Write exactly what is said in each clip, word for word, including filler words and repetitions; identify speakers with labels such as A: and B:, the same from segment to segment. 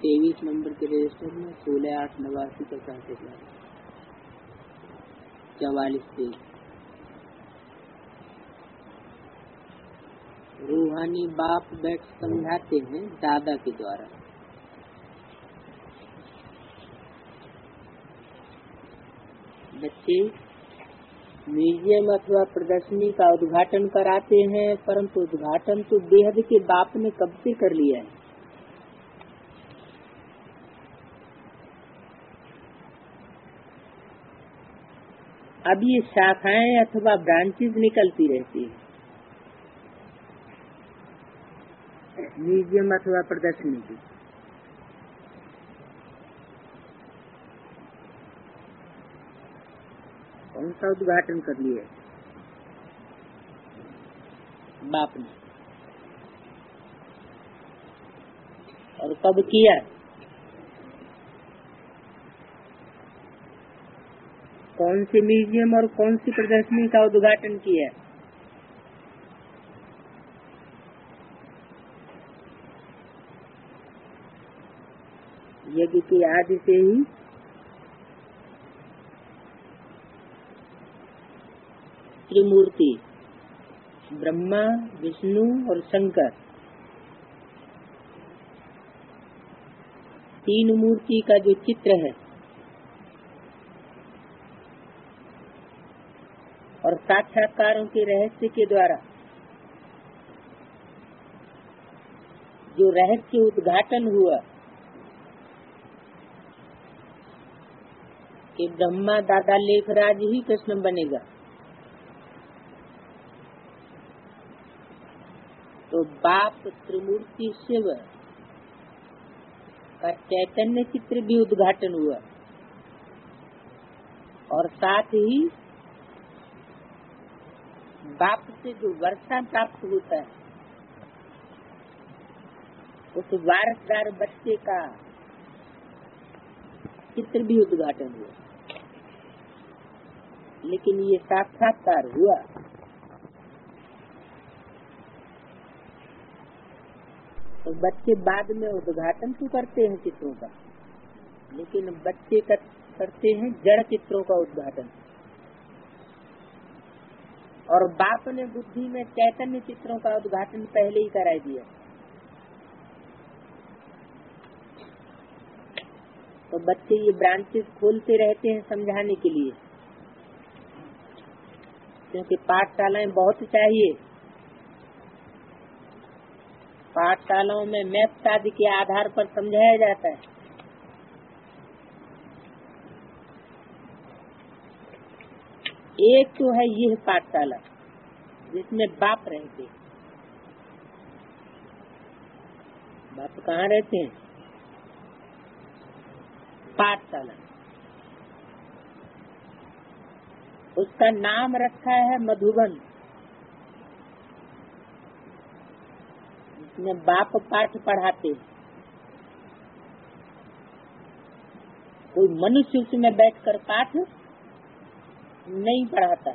A: तेईस नंबर के रजिस्टर में सोलह आठ नवासी का साथ चवालीस तेईस। रूहानी बाप बैठ समझाते हैं दादा के द्वारा। बच्चे म्यूजियम अथवा प्रदर्शनी का उद्घाटन कराते हैं, परंतु उद्घाटन तो बेहद के बाप ने कब से कर लिया है। अब ये शाखाएं अथवा ब्रांचेस निकलती रहती है म्यूजियम अथवा प्रदर्शनी की। कौन सा उद्घाटन कर लिया बाप ने और कब किया? कौन सी म्यूजियम और कौन सी प्रदर्शनी का उद्घाटन किया? यज्ञ के आदि से ही त्रिमूर्ति ब्रह्मा, विष्णु और शंकर, तीन मूर्ति का जो चित्र है और साक्षात्कारों के रहस्य के द्वारा जो रहस्य उद्घाटन हुआ कि ब्रह्मा दादा लेखराज ही कृष्ण बनेगा, तो बाप त्रिमूर्ति शिव का चैतन्य चित्र भी उद्घाटन हुआ और साथ ही बाप से जो वर्षा प्राप्त होता है उस वारसदार बच्चे का चित्र भी उद्घाटन हुआ। लेकिन ये साक्षात्कार हुआ तो बच्चे बाद में उद्घाटन तो करते हैं चित्रों का, लेकिन बच्चे करते हैं जड़ चित्रों का उद्घाटन और बाप ने बुद्धि में चैतन्य चित्रों का उद्घाटन पहले ही करा दिया। तो बच्चे ये ब्रांचेस खोलते रहते हैं समझाने के लिए, क्योंकि पाठशालाएं बहुत चाहिए। पाठशालाओं में मैथ्स आदि के आधार पर समझाया जाता है, एक तो है यह पाठशाला जिसमें बाप रहते हैं। बाप कहाँ रहते हैं? पाठशाला। उसका नाम रखा है मधुबन, जिसमें बाप पाठ पढ़ाते। कोई मनुष्य उसमें बैठकर पाठ नहीं पढ़ाता।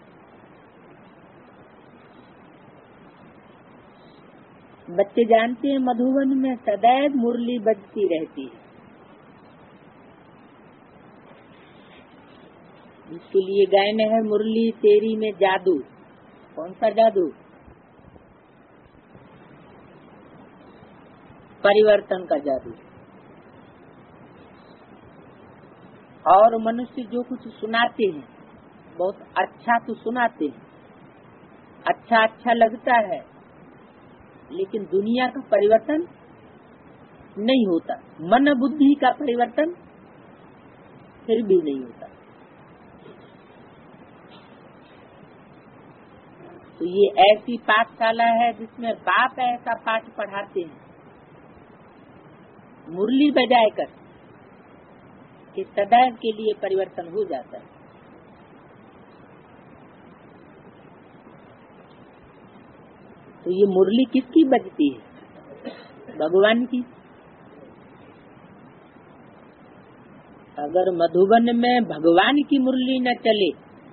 A: बच्चे जानते हैं मधुबन में सदैव मुरली बजती रहती है। इसके लिए गायन है मुरली तेरी में जादू। कौन सा जादू? परिवर्तन का जादू। और मनुष्य जो कुछ सुनाते हैं बहुत अच्छा तो सुनाते हैं, अच्छा अच्छा लगता है, लेकिन दुनिया का परिवर्तन नहीं होता, मन बुद्धि का परिवर्तन फिर भी नहीं होता। तो ये ऐसी पाठशाला है जिसमें बाप ऐसा पाठ पढ़ाते हैं मुरली बजाए कर कि सदैव के लिए परिवर्तन हो जाता है। तो ये मुरली किसकी बजती है? भगवान की। अगर मधुबन में भगवान की मुरली न चले,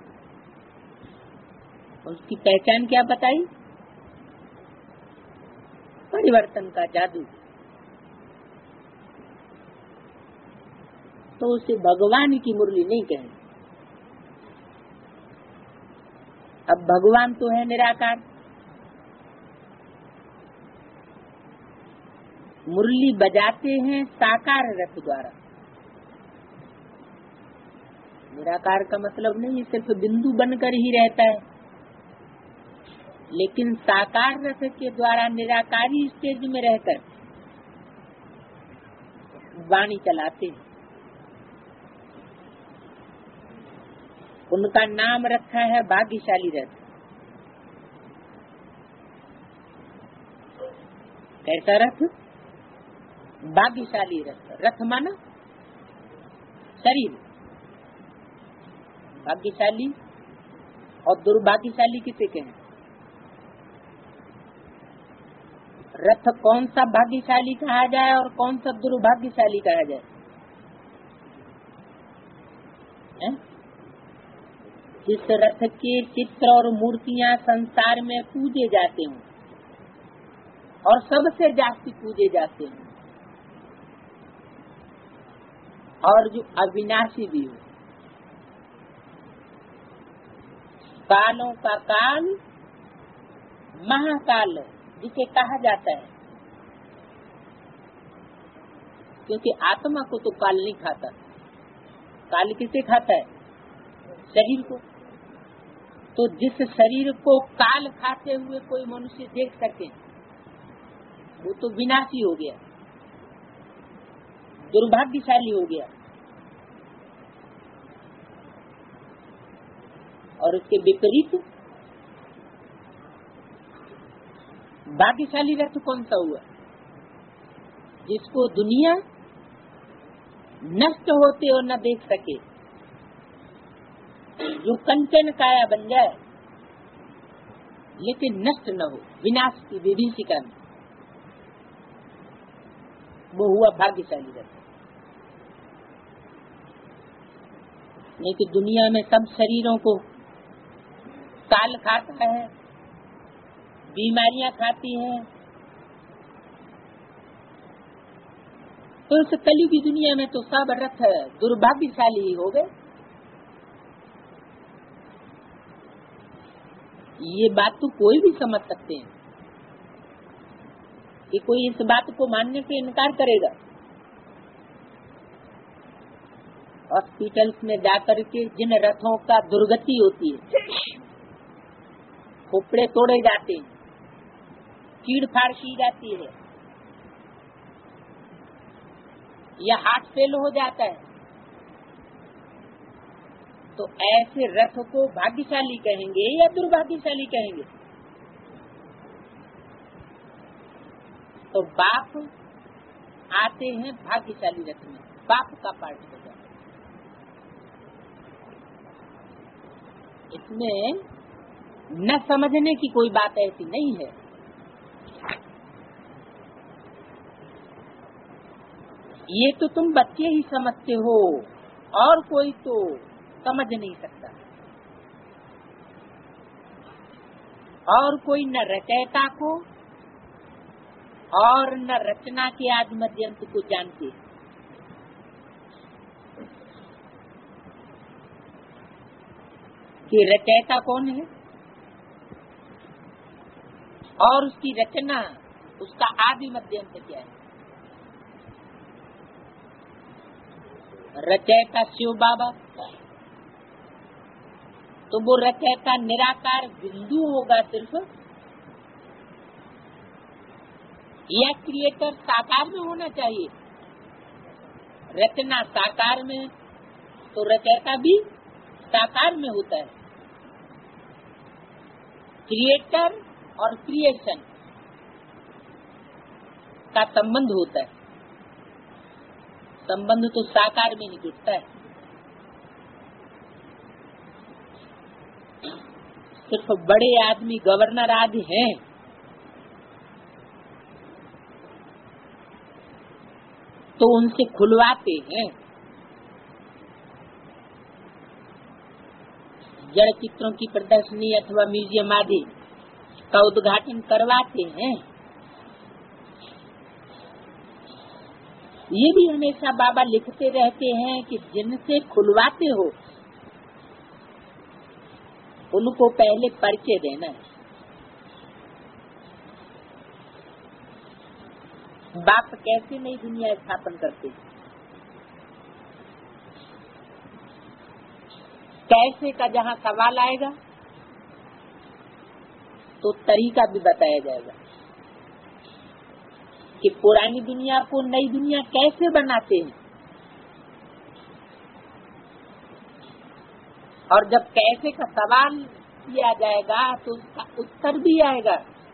A: उसकी पहचान क्या बताई? परिवर्तन का जादू। तो उसे भगवान की मुरली नहीं कहेंगे। अब भगवान तो है निराकार, मुरली बजाते हैं साकार रथ द्वारा। निराकार का मतलब नहीं सिर्फ बिंदु बनकर ही रहता है, लेकिन साकार रथ के द्वारा निराकारी स्टेज में रहकर वाणी चलाते हैं। उनका नाम रखा है भाग्यशाली रथ। कैसा रथ? भाग्यशाली रथ। रथ माना शरीर। भाग्यशाली और दुर्भाग्यशाली किसे कहें? रथ कौन सा भाग्यशाली कहा जाए और कौन सा दुर्भाग्यशाली कहा जाए? है? जिस रथ के चित्र और मूर्तियां संसार में पूजे जाते हों और सबसे जास्ती पूजे जाते हैं, और जो अविनाशी भी हो, कालों का काल महाकाल जिसे कहा जाता है, क्योंकि आत्मा को तो काल नहीं खाता। काल किसे खाता है? शरीर को। तो जिस शरीर को काल खाते हुए कोई मनुष्य देख सके वो तो विनाशी हो गया, दुर्भाग्यशाली हो गया। और उसके विपरीत भाग्यशाली रथ कौन सा हुआ? जिसको दुनिया नष्ट होते और न देख सके, जो कंचन काया बन जाए लेकिन नष्ट न हो, विनाश की विभीषिका में, वो हुआ भाग्यशाली रथ। नहीं कि दुनिया में सब शरीरों को काल खाता है, बीमारियां खाती हैं, तो इस कलयुगी दुनिया में तो सब रथ दुर्भाग्यशाली ही हो गए। ये बात तो कोई भी समझ सकते हैं कि कोई इस बात को मानने से इनकार करेगा। हॉस्पिटल्स में जाकर के जिन रथों का दुर्गति होती है, खोपड़े तोड़े जाते हैं, चीड़ फाड़ की जाती है या हार्ट फेल हो जाता है, तो ऐसे रथ को भाग्यशाली कहेंगे या दुर्भाग्यशाली कहेंगे? तो बाप आते हैं भाग्यशाली रथ में, बाप का पार्ट हो जाता है। इसमें न समझने की कोई बात ऐसी नहीं है। ये तो तुम बच्चे ही समझते हो, और कोई तो समझ नहीं सकता, और कोई न रचयिता को और न रचना के आदि मध्यंत को जानते। कि रचयिता कौन है और उसकी रचना, उसका आदि मध्यंत क्या है। रचयिता शिव बाबा, तो वो रचयिता निराकार बिंदु होगा सिर्फ, या क्रिएटर साकार में होना चाहिए। रचना साकार में, तो रचयिता भी साकार में होता है। क्रिएटर और क्रिएशन का संबंध होता है, संबंध तो साकार में ही जुटता है। सिर्फ बड़े आदमी गवर्नर आदि हैं, तो उनसे खुलवाते हैं, जड़ चित्रों की प्रदर्शनी अथवा म्यूजियम आदि का उद्घाटन करवाते हैं। ये भी हमेशा बाबा लिखते रहते हैं कि जिनसे खुलवाते हो उनको पहले परिचय देना है। बाप कैसे नई दुनिया स्थापन करते, कैसे का जहाँ सवाल आएगा तो तरीका भी बताया जाएगा कि पुरानी दुनिया को नई दुनिया कैसे बनाते हैं, और जब कैसे का सवाल किया जाएगा तो उसका उत्तर भी आएगा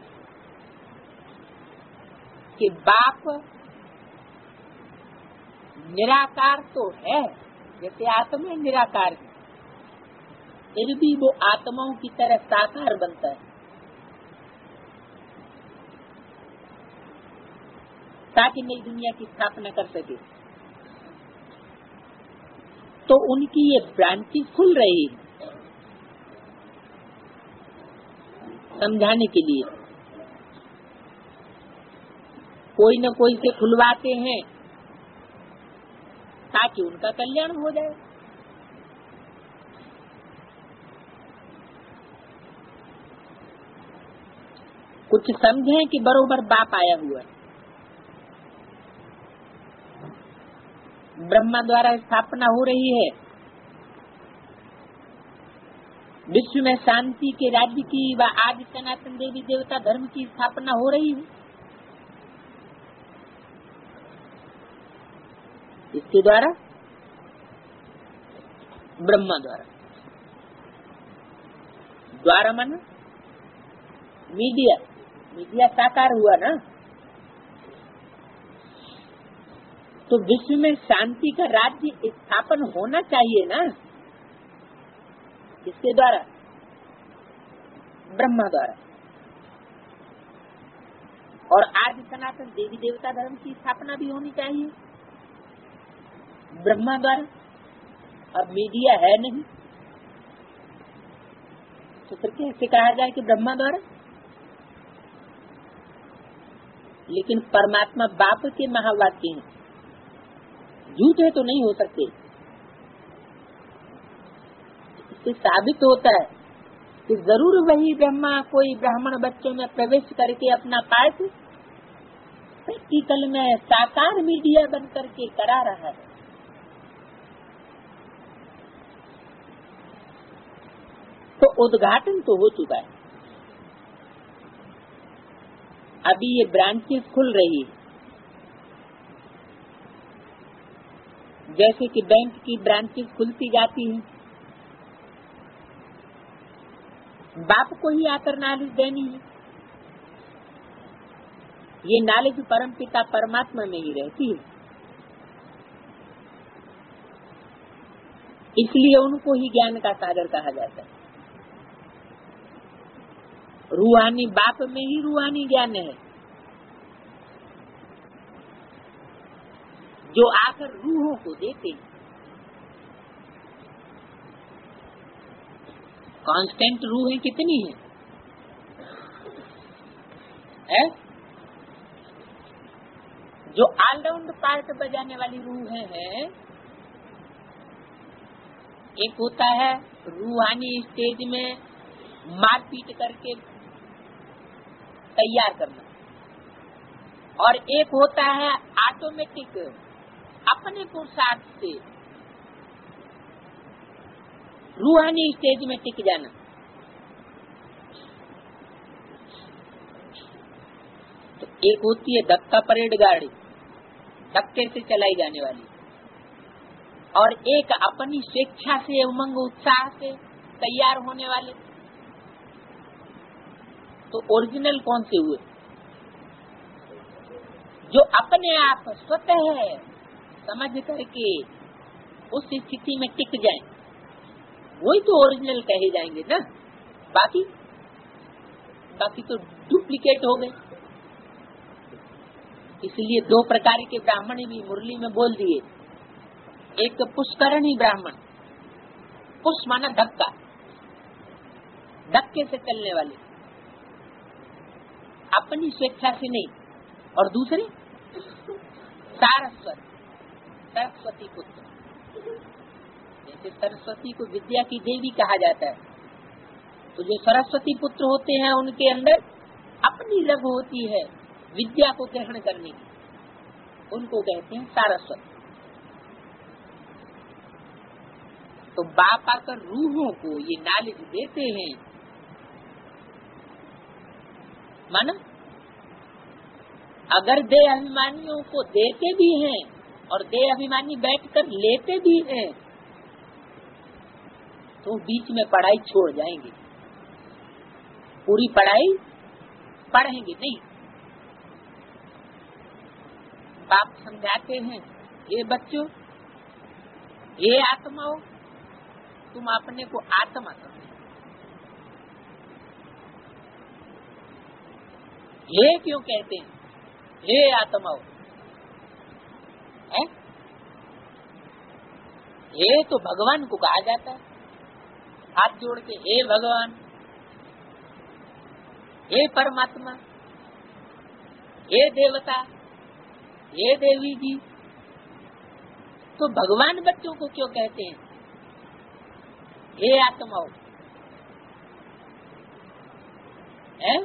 A: कि बाप निराकार तो है, जैसे आत्मा निराकार है, फिर भी वो आत्माओं की तरह साकार बनता है ताकि नई दुनिया की स्थापना कर सके। तो उनकी ये ब्रांचेस खुल रही है समझाने के लिए, कोई न कोई से खुलवाते हैं ताकि उनका कल्याण हो जाए। कुछ समझें कि बरोबर बाप आया हुआ है, ब्रह्मा द्वारा स्थापना हो रही है, विश्व में शांति के राज्य की व आदि सनातन देवी देवता धर्म की स्थापना हो रही है। इसके द्वारा ब्रह्मा द्वारा, द्वारा माना मीडिया, मीडिया साकार हुआ ना, तो विश्व में शांति का राज्य स्थापन होना चाहिए ना, किसके द्वारा? ब्रह्मा द्वारा। और आदि सनातन देवी देवता धर्म की स्थापना भी होनी चाहिए ब्रह्मा द्वारा। अब मीडिया है नहीं तो फिर कैसे कहा जाए कि ब्रह्मा द्वारा? लेकिन परमात्मा बाप के महावाक्य हैं, झूठे तो नहीं हो सकते। इससे साबित होता है कि जरूर वही ब्रह्मा कोई ब्राह्मण बच्चों में प्रवेश करके अपना पाठ प्रैक्टिकल में साकार मीडिया बन करके करा रहा है। तो उद्घाटन तो हो चुका है, अभी ये ब्रांचेस खुल रही है, जैसे कि बैंक की ब्रांचेस खुलती जाती हैं। बाप को ही आकर नॉलेज देनी है, ये नॉलेज परमपिता परमात्मा में ही रहती है, इसलिए उनको ही ज्ञान का सागर कहा जाता है। रूहानी बाप में ही रूहानी ज्ञान है, जो आकर रूहों को देते हैं। कांस्टेंट रूहें कितनी हैं? है? जो ऑलराउंड पार्ट बजाने वाली रूहें हैं, एक होता है रूहानी स्टेज में मारपीट करके तैयार करना, और एक होता है ऑटोमेटिक अपने पुरुषार्थ से रूहानी स्टेज में टिक जाना। तो एक होती है धक्का परेड गाड़ी, धक्के से चलाई जाने वाली, और एक अपनी स्वेच्छा से उमंग उत्साह से तैयार होने वाले। तो ओरिजिनल कौन से हुए? जो अपने आप स्वतः समझ करके उस स्थिति में टिक जाएं, वही तो ओरिजिनल कहे जाएंगे ना। बाकी बाकी तो डुप्लीकेट हो गए। इसलिए दो प्रकार के ब्राह्मण भी मुरली में बोल दिए। एक पुष्करणी ब्राह्मण, पुष माना धक्का, धक्के से चलने वाले, अपनी स्वेच्छा से नहीं। और दूसरे सारस्वत, सरस्वती पुत्र। जैसे सरस्वती को विद्या की देवी कहा जाता है, तो जो सरस्वती पुत्र होते हैं उनके अंदर अपनी लग होती है विद्या को ग्रहण करने की, उनको कहते हैं सारस्वत। तो बाप आकर रूहों को ये नॉलेज देते हैं, माना अगर देह अभिमानियों को देते भी हैं और देह अभिमानी बैठकर लेते भी हैं, तो बीच में पढ़ाई छोड़ जाएंगे, पूरी पढ़ाई पढ़ेंगे नहीं। बाप समझाते हैं, ये बच्चों, ये आत्माओं, तुम अपने को आत्मा समझो। ये क्यों कहते हैं हे आत्माओं? है ये तो भगवान को कहा जाता है, हाथ जोड़ के, हे भगवान, हे परमात्मा, हे देवता, हे देवी जी। तो भगवान बच्चों को क्यों कहते हैं हे आत्माओं? है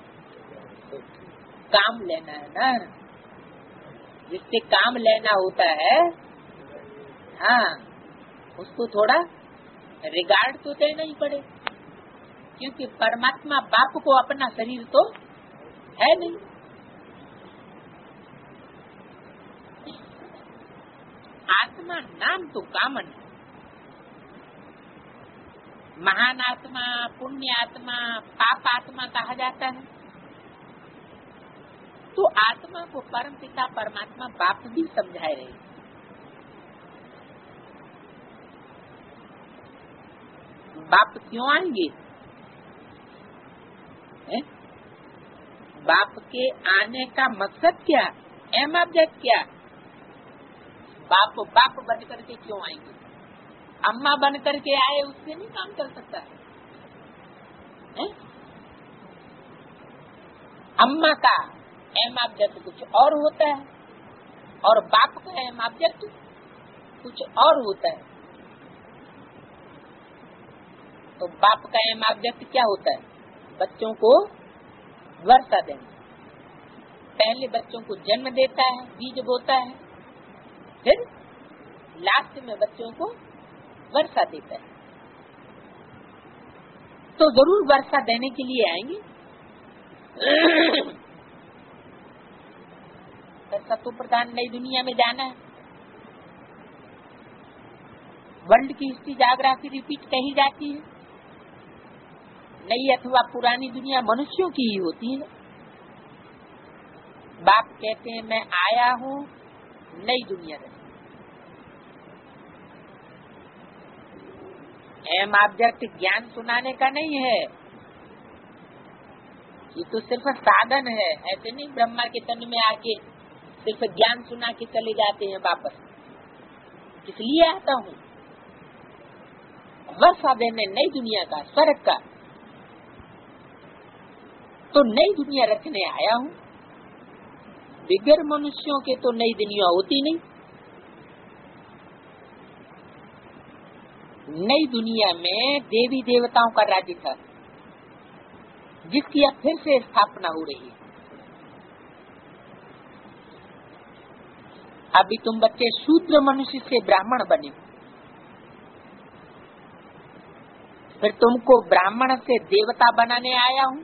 A: काम लेना है ना, जिससे काम लेना होता है, हाँ, उसको थोड़ा रिगार्ड तो देना ही पड़े, क्योंकि परमात्मा बाप को अपना शरीर तो है नहीं। आत्मा नाम तो कामन है, महान आत्मा, पुण्य आत्मा, पाप आत्मा कहा जाता है। तो आत्मा को परम पिता परमात्मा बाप भी समझाए रहे। बाप क्यों आएंगे? है? बाप के आने का मकसद क्या, एम ऑब्जेक्ट क्या? बाप बाप बन करके क्यों आएंगे? अम्मा बन करके आए उससे नहीं काम कर सकता है? अम्मा का एम ऑब्जेक्ट कुछ और होता है और बाप का एम ऑब्जेक्ट कुछ और होता है। तो बाप का एम ऑब्जेक्ट क्या होता है? बच्चों को वर्षा देना। पहले बच्चों को जन्म देता है, बीज बोता है, फिर लास्ट में बच्चों को वर्षा देता है। तो जरूर वर्षा देने के लिए आएंगे। सत्व प्रधान नई दुनिया में जाना है। वर्ल्ड की हिस्ट्री जाग्राफी रिपीट कही जाती है। नई अथवा पुरानी दुनिया मनुष्यों की ही होती है। बाप कहते हैं मैं आया हूँ नई दुनिया में। एम ऑब्जेक्ट ज्ञान सुनाने का नहीं है, ये तो सिर्फ साधन है। ऐसे नहीं ब्रह्मा के तन में आके सिर्फ ज्ञान सुना के चले जाते हैं वापस। इसलिए आता हूँ वर्षा देने नई दुनिया का, स्वर्ग का। तो नई दुनिया रखने आया हूँ। बिगर मनुष्यों के तो नई दुनिया होती नहीं। नई दुनिया में देवी देवताओं का राज्य था, जिसकी अब फिर से स्थापना हो रही है। अभी तुम बच्चे शूद्र मनुष्य से ब्राह्मण बने, फिर तुमको ब्राह्मण से देवता बनाने आया हूँ।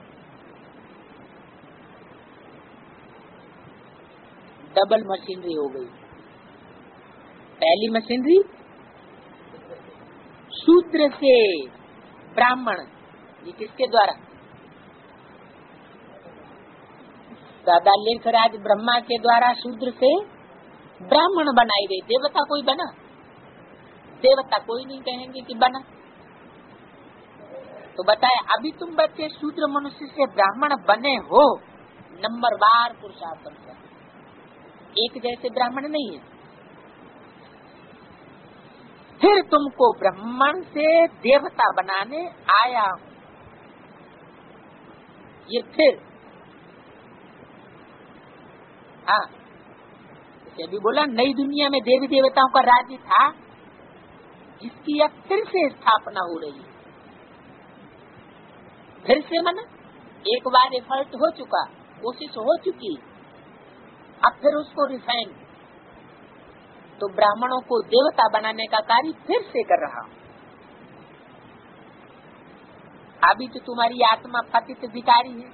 A: डबल मशीनरी हो गई। पहली मशीनरी शूद्र से ब्राह्मण, ये किसके द्वारा? दादा लेखराज ब्रह्मा के द्वारा शूद्र से ब्राह्मण बनाई गई। देवता कोई बना? देवता कोई नहीं कहेंगे कि बना। तो बताए अभी तुम बच्चे शूद्र मनुष्य से ब्राह्मण बने हो, नंबर बार पुरुषार्थ अनुसार। एक जैसे ब्राह्मण नहीं है। फिर तुमको ब्राह्मण से देवता बनाने आया हूँ। ये फिर हाँ, ये भी बोला नई दुनिया में देवी देवताओं का राज्य था जिसकी अब फिर से स्थापना हो रही है। फिर से मना एक बार एफर्ट हो चुका, कोशिश हो चुकी, अब फिर उसको रिफाइन, तो ब्राह्मणों को देवता बनाने का कार्य फिर से कर रहा। अभी तो तुम्हारी आत्मा पतित भिखारी है,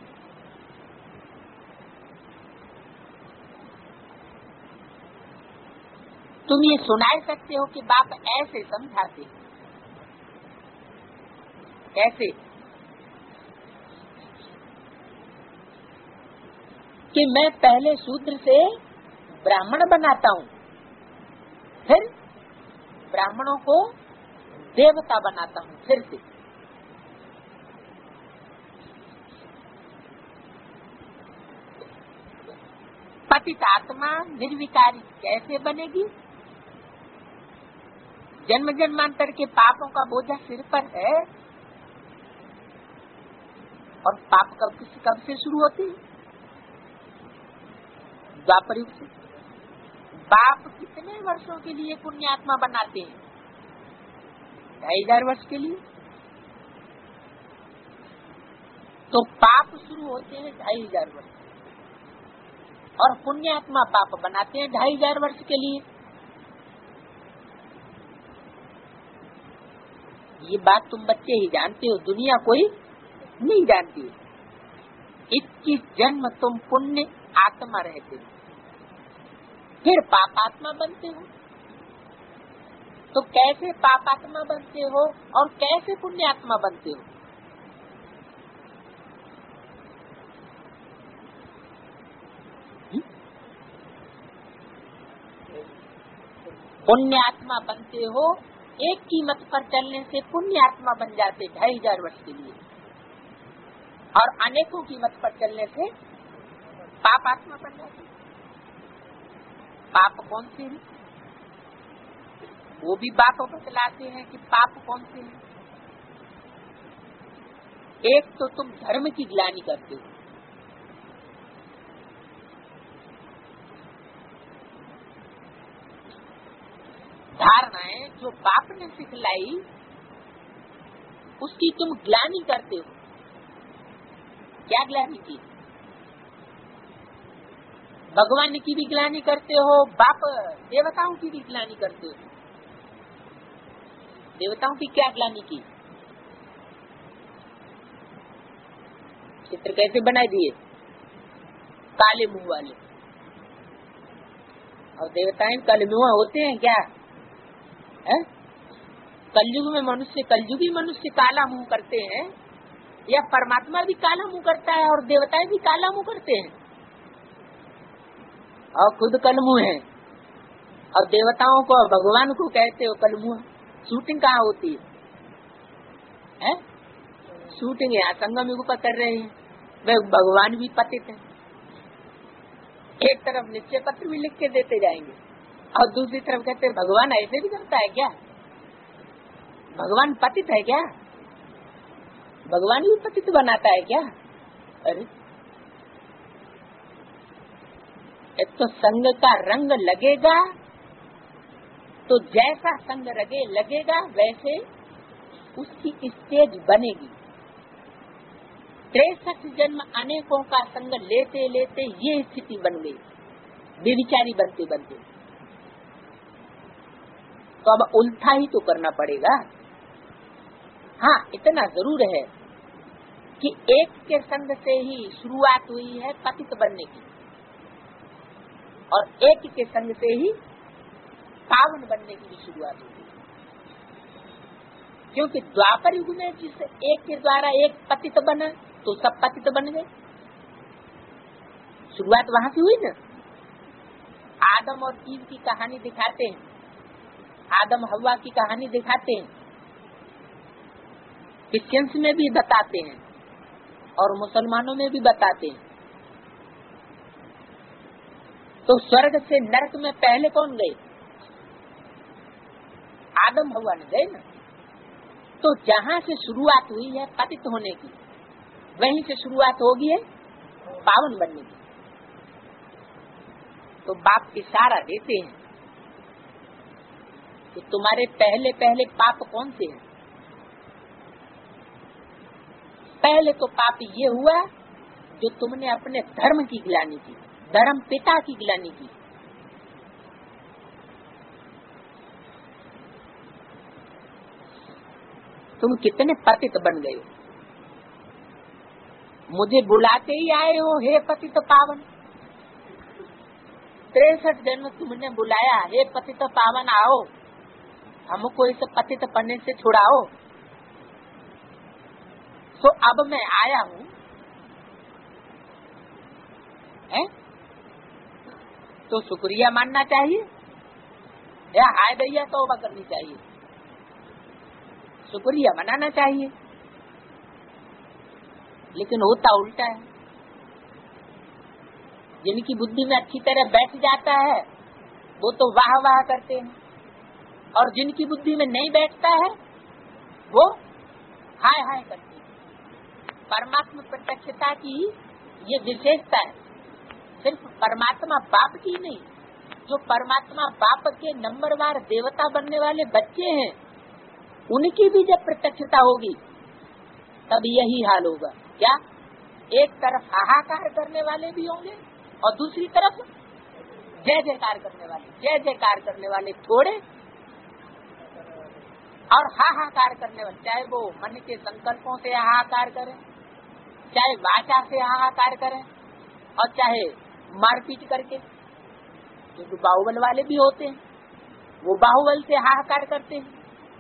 A: तुम ये सुना सकते हो कि बाप ऐसे समझाते, कैसे कि मैं पहले शूद्र से ब्राह्मण बनाता हूँ, फिर ब्राह्मणों को देवता बनाता हूँ। फिर से पतित आत्मा निर्विकारी कैसे बनेगी? जन्म जन्मांतर के पापों का बोझा सिर पर है, और पाप कब कब से शुरू होते हैं? द्वापर युग से। बाप कितने वर्षों के लिए पुण्यात्मा बनाते हैं? ढाई हजार वर्ष के लिए। तो पाप शुरू होते हैं ढाई हजार वर्ष, और पुण्यात्मा पाप बनाते हैं ढाई हजार वर्ष के लिए। ये बात तुम बच्चे ही जानते हो, दुनिया कोई नहीं जानती। इक्कीस जन्म तुम पुण्य आत्मा रहते हो, फिर पापात्मा बनते हो। तो कैसे पापात्मा बनते हो और कैसे पुण्यात्मा बनते हो? पुण्यात्मा बनते हो, एक की मत पर चलने से पुण्यात्मा बन जाते ढाई हजार वर्ष के लिए, और अनेकों की मत पर चलने से पापात्मा बन जाते। पाप कौन से हैं? वो भी बाप बतलाते हैं कि पाप कौन से हैं। एक तो तुम धर्म की ग्लानि करते हो, धारणाएं जो बाप ने सिखलाई उसकी तुम ग्लानि करते हो। क्या ग्लानि की? भगवान की भी ग्लानि करते हो, बाप देवताओं की भी ग्लानि करते हो। देवताओं की क्या ग्लानि की? चित्र कैसे बनाए दिए? काले मुंह वाले। और देवताएं काले मुंह होते हैं क्या? है? कलयुग में मनुष्य, कलयुगी मनुष्य काला मुंह करते हैं, या परमात्मा भी काला मुंह करता है और देवताएं भी काला मुंह करते हैं, और खुद कलमुंह है, और देवताओं को भगवान को कहते हो कलमुंह। शूटिंग कहाँ होती है? है? शूटिंग यहाँ संगम युग पर कर रहे हैं। वे भगवान भी पतित है, एक तरफ निश्चय पत्र भी लिख के देते जाएंगे, और दूसरी तरफ कहते हैं भगवान ऐसे भी करता है क्या? भगवान पतित है क्या? भगवान भी पतित बनाता है क्या? अरे एक तो संग का रंग लगेगा, तो जैसा संग लगे लगेगा वैसे उसकी स्टेज बनेगी। तिरसठ जन्म अनेकों का संग लेते लेते ये स्थिति बन गई, बेविचारी बनते बनते। तो अब उल्टा ही तो करना पड़ेगा। हाँ, इतना जरूर है कि एक के संग से ही शुरुआत हुई है पतित बनने की, और एक के संग से ही पावन बनने की भी शुरुआत हुई। क्योंकि द्वापर युग में जिस एक के द्वारा एक पतित बना तो सब पतित बन गए। शुरुआत वहां से हुई ना। आदम और ईव की कहानी दिखाते हैं, आदम हव्वा की कहानी दिखाते हैं, क्रिश्चियंस में भी बताते हैं और मुसलमानों में भी बताते हैं। तो स्वर्ग से नरक में पहले कौन गए? आदम हव्वा ने गए ना। तो जहाँ से शुरुआत हुई है पतित होने की, वहीं से शुरुआत होगी है पावन बनने की। तो बाप इशारा देते हैं कि तुम्हारे पहले पहले पाप कौन से हैं। पहले तो पाप ये हुआ जो तुमने अपने धर्म की गिलानी की, धर्म पिता की गिलानी की। तुम कितने पतित बन गए हो, मुझे बुलाते ही आए हो, हे पतित पावन। तिरसठ जन्म तुमने बुलाया, हे पतित पावन आओ, हमको इस पतित पन्ने से छुड़ाओ। तो अब मैं आया हूँ, है? तो शुक्रिया मानना चाहिए या हाय दैया तौबा करनी चाहिए? शुक्रिया मनाना चाहिए। लेकिन होता उल्टा है। जिनकी बुद्धि में अच्छी तरह बैठ जाता है वो तो वाह वाह करते हैं, और जिनकी बुद्धि में नहीं बैठता है वो हाय हाय करते हैं। परमात्मा प्रत्यक्षता की ये विशेषता है, सिर्फ परमात्मा बाप की नहीं, जो परमात्मा बाप के नंबरवार देवता बनने वाले बच्चे हैं उनकी भी जब प्रत्यक्षता होगी तब यही हाल होगा। क्या? एक तरफ हाहाकार करने वाले भी होंगे और दूसरी तरफ जय जयकार करने वाले, जय जयकार करने वाले थोड़े और हाहाकार करने वाले, चाहे वो मन के संकल्पों से हाहाकार करें, चाहे वाचा से हाहाकार करें, और चाहे मारपीट करके। क्योंकि बाहुबल वाले भी होते हैं, वो बाहुबल से हाहाकार करते हैं।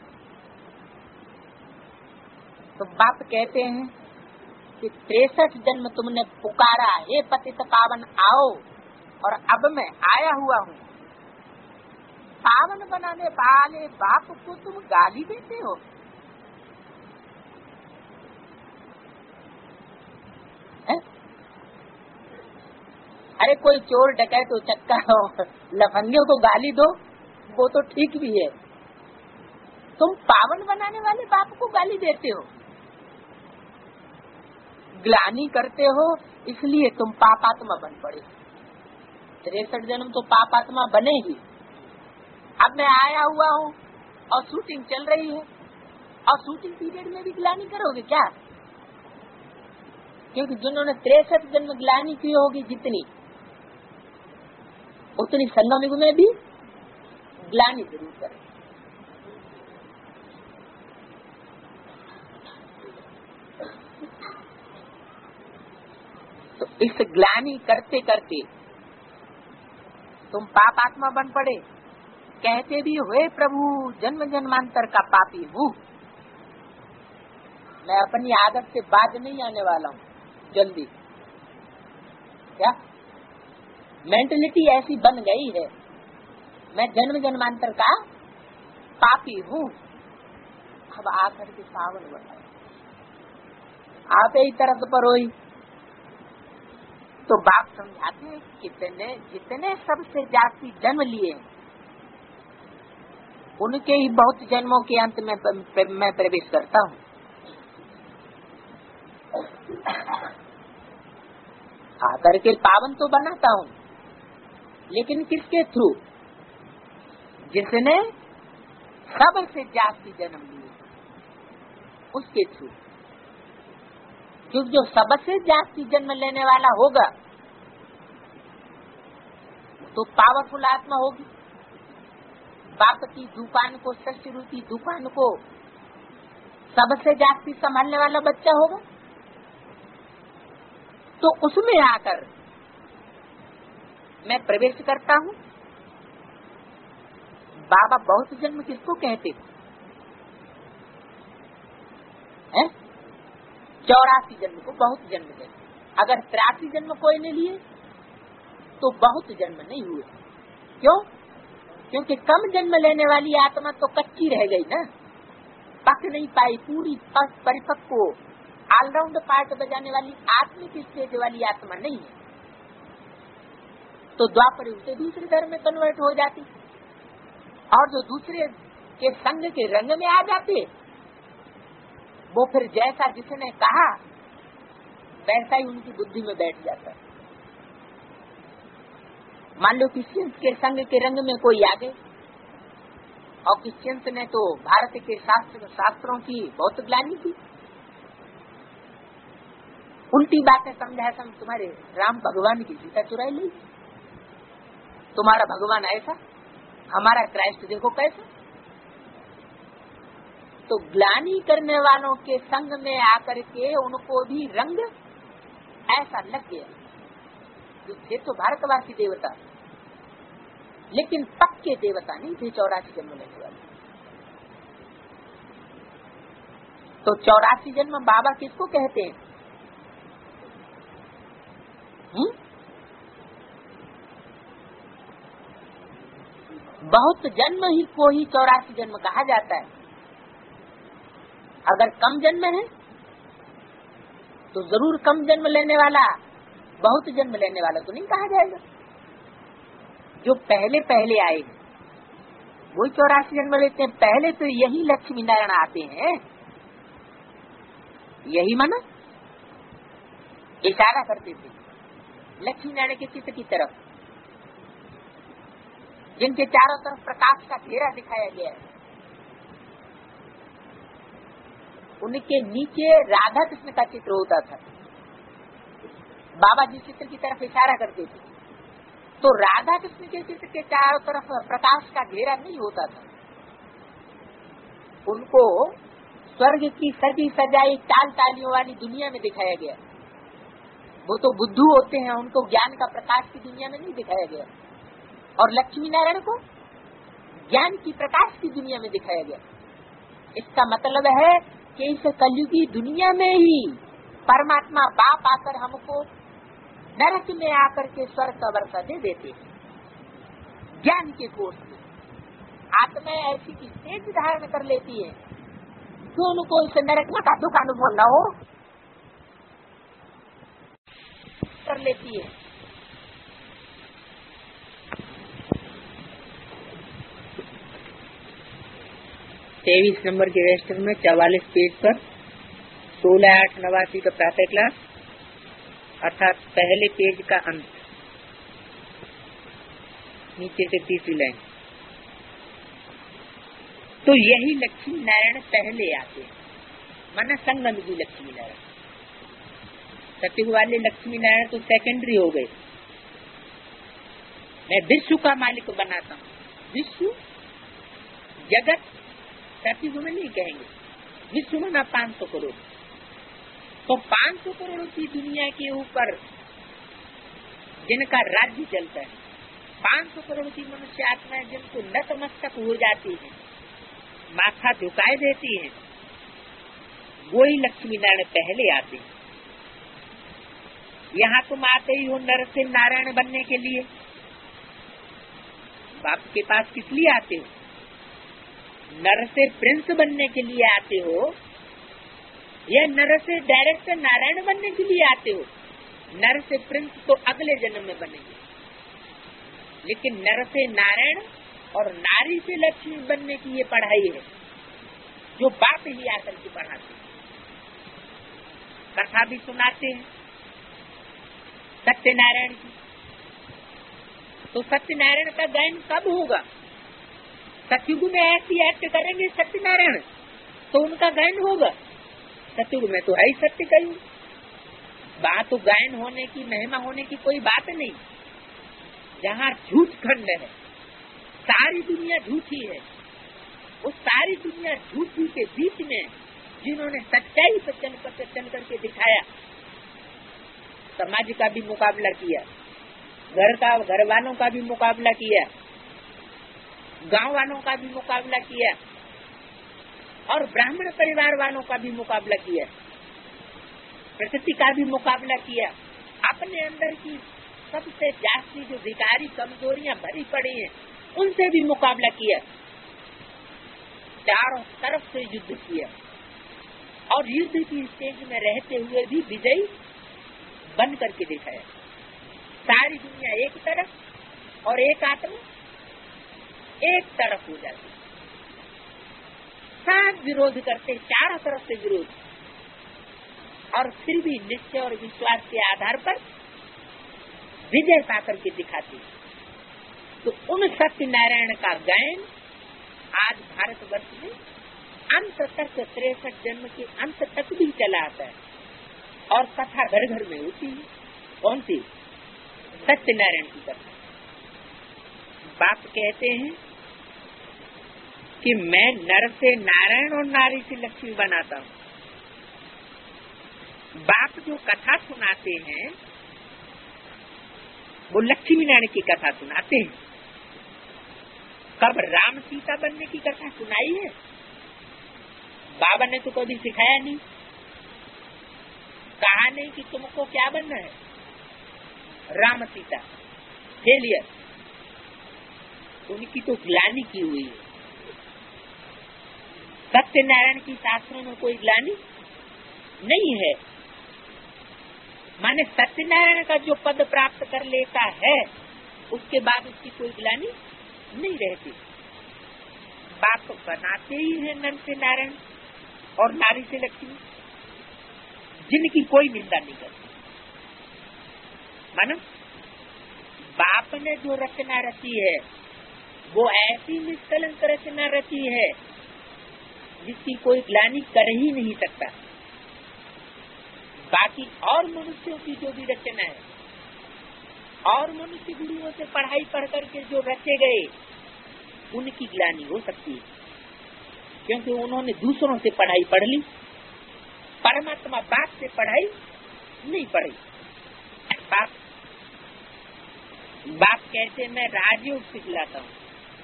A: तो बाप कहते हैं कि तिरसठ जन्म तुमने पुकारा, हे पतित पावन आओ, और अब मैं आया हुआ हूँ। पावन बनाने वाले बाप को तुम गाली देते हो। है? अरे कोई चोर डकैत तो चक्का हो, लफंगियों को गाली दो, वो तो ठीक भी है। तुम पावन बनाने वाले बाप को गाली देते हो, ग्लानि करते हो, इसलिए तुम पापात्मा बन पड़े। तिरसठ जन्म तो पापात्मा बने ही। अब मैं आया हुआ हूँ और शूटिंग चल रही है, और शूटिंग पीरियड में भी ग्लानि करोगे क्या? क्योंकि जिन्होंने तिरसठ जन्म ग्लानि की होगी जितनी, उतनी संगम युग में भी ग्लानि जरूर करें। तो इस ग्लानि करते करते तुम पापात्मा बन पड़े। कहते भी हुए प्रभु जन्म जन्मांतर का पापी हूँ, मैं अपनी आदत से बाज नहीं आने वाला हूँ जल्दी। क्या मेंटलिटी ऐसी बन गई है, मैं जन्म जन्मांतर का पापी हूँ। अब आकर के पावन बना, आप ही तरफ पर होई। तो बाप समझाते हैं कितने जितने सबसे जाति जन्म लिए उनके ही बहुत जन्मों के अंत में मैं प्रवेश करता हूँ। आकर के पावन तो बनाता हूँ, लेकिन किसके थ्रू? जिसने सबसे जाति जन्म लिए उसके थ्रू। क्योंकि जो सबसे जाति जन्म लेने वाला होगा तो पावरफुल आत्मा होगी। बाप की दुकान को, सृष्टि रूपी दुकान को सबसे जाति संभालने वाला बच्चा होगा, तो उसमें आकर मैं प्रवेश करता हूँ। बाबा बहुत जन्म किसको कहते हैं? चौरासी जन्म को बहुत जन्म कहते। अगर तिरासी जन्म कोई ने लिए तो बहुत जन्म नहीं हुए। क्यों? क्योंकि कम जन्म लेने वाली आत्मा तो कच्ची रह गई ना, पक नहीं पाई, पूरी परिपक्व ऑलराउंड पार्ट बजाने वाली आत्मिक स्टेज वाली आत्मा नहीं है। तो द्वापर युग से दूसरे धर्म में कन्वर्ट हो जाती, और जो दूसरे के संग के रंग में आ जाते वो फिर जैसा जिसने कहा वैसा ही उनकी बुद्धि में बैठ जाता। मान लो क्रिश्चियंस के संग के रंग में कोई आ गए और क्रिश्चियंस ने तो भारत के शास्त्र शास्त्रों की बहुत ग्लानि की, उल्टी बातें समझा सम तुम्हारे राम भगवान की सीता चुराई ली, तुम्हारा भगवान ऐसा, हमारा क्राइस्ट देखो कैसा। तो ग्लानि करने वालों के संग में आकर के उनको भी रंग ऐसा लग गया। जो थे तो भारतवासी देवता, लेकिन पक्के देवता नहीं थे, चौरासी जन्म लेने वाले। तो चौरासी जन्म बाबा किसको कहते हैं? हुँ? बहुत जन्म ही को ही चौरासी जन्म कहा जाता है। अगर कम जन्म है तो जरूर कम जन्म लेने वाला बहुत जन्म लेने वाला तो नहीं कहा जाएगा। जो पहले पहले आए वही चौरासी जन्म लेते हैं। पहले तो यही लक्ष्मी नारायण आते हैं, यही माना इशारा करते थे लक्ष्मी नारायण के चित्र की तरफ, जिनके चारों तरफ प्रकाश का घेरा दिखाया गया है। उनके नीचे राधा कृष्ण का चित्र होता था। बाबा जी चित्र की तरफ इशारा करते थे तो राधा कृष्ण के चित्र के चारों तरफ प्रकाश का घेरा नहीं होता था। उनको स्वर्ग की सजी सजाई टाल टालियों वाली दुनिया में दिखाया गया। वो तो बुद्धू होते हैं, उनको ज्ञान का प्रकाश की दुनिया में नहीं दिखाया गया। और लक्ष्मी नारायण को ज्ञान की प्रकाश की दुनिया में दिखाया गया। इसका मतलब है कि इस कलयुगी दुनिया में ही परमात्मा बाप आकर हमको नरक में आकर के स्वर्ग का वर्षा दे देते हैं। ज्ञान के कोष में आत्मा ऐसी की तेज धारण कर लेती है तो उनको इस नरक का दुख अनुभव न हो कर लेती है। तेईस नंबर के रजिस्टर में चवालीस पेज पर सोलह आठ नवासी का प्रातः क्लास, अर्थात पहले पेज का अंत, नीचे से तीसरी लाइन। तो यही लक्ष्मी नारायण पहले आते हैं, माना संगम की लक्ष्मी नारायण। सतयुग वाले लक्ष्मी नारायण तो सेकेंडरी हो गए। मैं विश्व का मालिक बनाता हूँ, विश्व जगत सतयुग में नहीं कहेंगे, विश्व में पांच सौ करोड़। तो पांच सौ करोड़ की दुनिया के ऊपर जिनका राज्य चलता है, पांच सौ करोड़ की मनुष्य आत्माएं जिनको नतमस्तक हो जाती है, माथा झुकाए देती है, वही लक्ष्मी नारायण पहले आते हैं। यहाँ तुम आते ही हो नर से नारायण बनने के लिए, बाप के पास किस लिए आते हो? नर से प्रिंस बनने के लिए आते हो या नर से डायरेक्ट नारायण बनने के लिए आते हो? नर से प्रिंस तो अगले जन्म में बनेंगे, लेकिन नर से नारायण और नारी से लक्ष्मी बनने की ये पढ़ाई है जो बाप ही आकर के पढ़ाते हैं। कथा भी सुनाते हैं सत्यनारायण की। तो सत्यनारायण का गायन कब होगा? सतयुग में ऐसी एक्ट करेंगे सत्यनारायण तो उनका गायन होगा। सतयुग में तो है ही सत्य का युग, बात तो गायन होने की महिमा होने की कोई बात नहीं। जहाँ झूठ खंड है, सारी दुनिया झूठी है, उस सारी दुनिया झूठी के बीच में जिन्होंने सच्चाई पर चल कर चल करके दिखाया, समाज का भी मुकाबला किया, घर का घर वालों का भी मुकाबला किया, गांव वालों का भी मुकाबला किया और ब्राह्मण परिवार वालों का भी मुकाबला किया, प्रकृति का भी मुकाबला किया, अपने अंदर की सबसे जास्ती जो विकारी कमजोरियां भरी पड़ी हैं उनसे भी मुकाबला किया, चारों तरफ से युद्ध किया और युद्ध की स्टेज में रहते हुए भी विजयी बन करके दिखाया। सारी दुनिया एक तरफ और एक आत्मा एक तरफ हो जाती, सब विरोध करते, चारों तरफ से विरोध, और फिर भी निश्चय और विश्वास के आधार पर विजय पाकर के दिखाते। तो उन सत्यनारायण का गायन आज भारतवर्ष में अंत तक तिरसठ जन्म के अंत तक भी चला आता है और कथा घर घर में होती है। कौन सी? सत्यनारायण की कथा। बाप कहते हैं कि मैं नर से नारायण और नारी से लक्ष्मी बनाता हूँ। बाप जो कथा सुनाते हैं वो लक्ष्मी नारायण की कथा सुनाते हैं। कब राम सीता बनने की कथा सुनाई है? बाबा ने तो कभी सिखाया नहीं, कहा नहीं कि तुमको क्या बनना है। राम सीता फेलियर, उनकी तो ग्लानि की हुई है। सत्यनारायण की शास्त्रों में कोई ग्लानि नहीं है। माने सत्यनारायण का जो पद प्राप्त कर लेता है उसके बाद उसकी कोई ग्लानि नहीं रहती। बाप बनाते ही है नर से नारायण और नारी से लक्ष्मी, जिनकी कोई निंदा नहीं करती। मानो बाप ने जो रचना रची है वो ऐसी निष्कलंक रचना रची है जिसकी कोई ग्लानि कर ही नहीं सकता। बाकी और मनुष्यों की जो भी रचना है और मनुष्य गुरुओं से पढ़ाई पढ़ करके जो रचे गए उनकी ग्लानि हो सकती है, क्योंकि उन्होंने दूसरों से पढ़ाई पढ़ ली। परमात्मा बाप से पढ़ाई नहीं पढ़ी। बाप बाप कहते मैं राजयोग सिखलाता हूँ,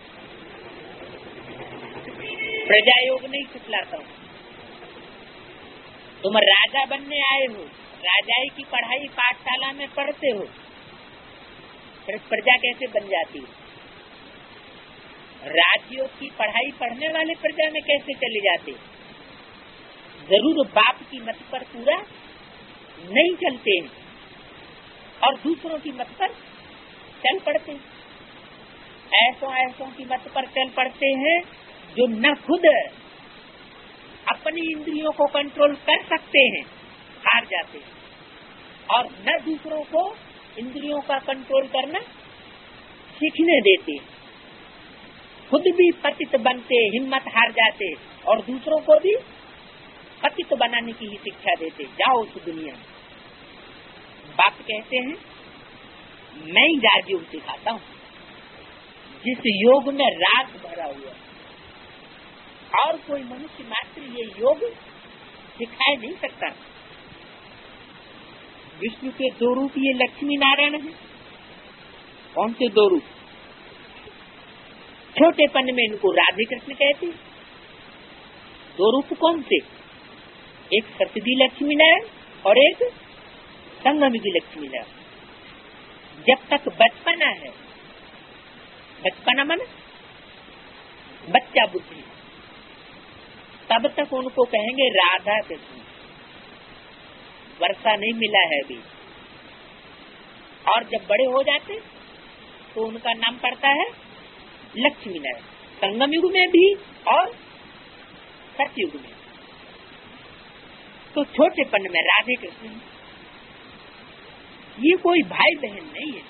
A: प्रजा योग नहीं सिखलाता हूँ। तुम राजा बनने आए हो, राजाई की पढ़ाई पाठशाला में पढ़ते हो, फिर प्रजा कैसे बन जाती है? राजयोग की पढ़ाई पढ़ने वाले प्रजा में कैसे चले जाते? जरूर बाप की मत पर पूरा नहीं चलते हैं और दूसरों की मत पर चल पड़ते हैं। ऐसों ऐसों की मत पर चल पड़ते हैं जो न खुद अपनी इंद्रियों को कंट्रोल कर सकते हैं, हार जाते हैं, और न दूसरों को इंद्रियों का कंट्रोल करना सीखने देते। खुद भी पतित बनते, हिम्मत हार जाते और दूसरों को भी पतित बनाने की ही शिक्षा देते। जाओ उस दुनिया में। बाप कहते हैं मैं ही राजयोग सिखाता हूँ, जिस योग में राग भरा हुआ और कोई मनुष्य मात्र ये योग सिखाए नहीं सकता। विष्णु के दो रूप ये लक्ष्मी नारायण है। कौन से दो रूप? छोटेपन में इनको राधे कृष्ण कहते। दो रूप कौन से? एक सतदी लक्ष्मी नारायण और एक संगमयुगी लक्ष्मी नारायण। जब तक बचपना है, बचपना मन बच्चा बुद्धि, तब तक उनको कहेंगे राधा कृष्ण। वर्षा नहीं मिला है अभी, और जब बड़े हो जाते तो उनका नाम पड़ता है लक्ष्मी नारायण, संगम युग में भी और सतयुग में। तो छोटेपन में राधे कृष्ण, ये कोई भाई बहन नहीं है।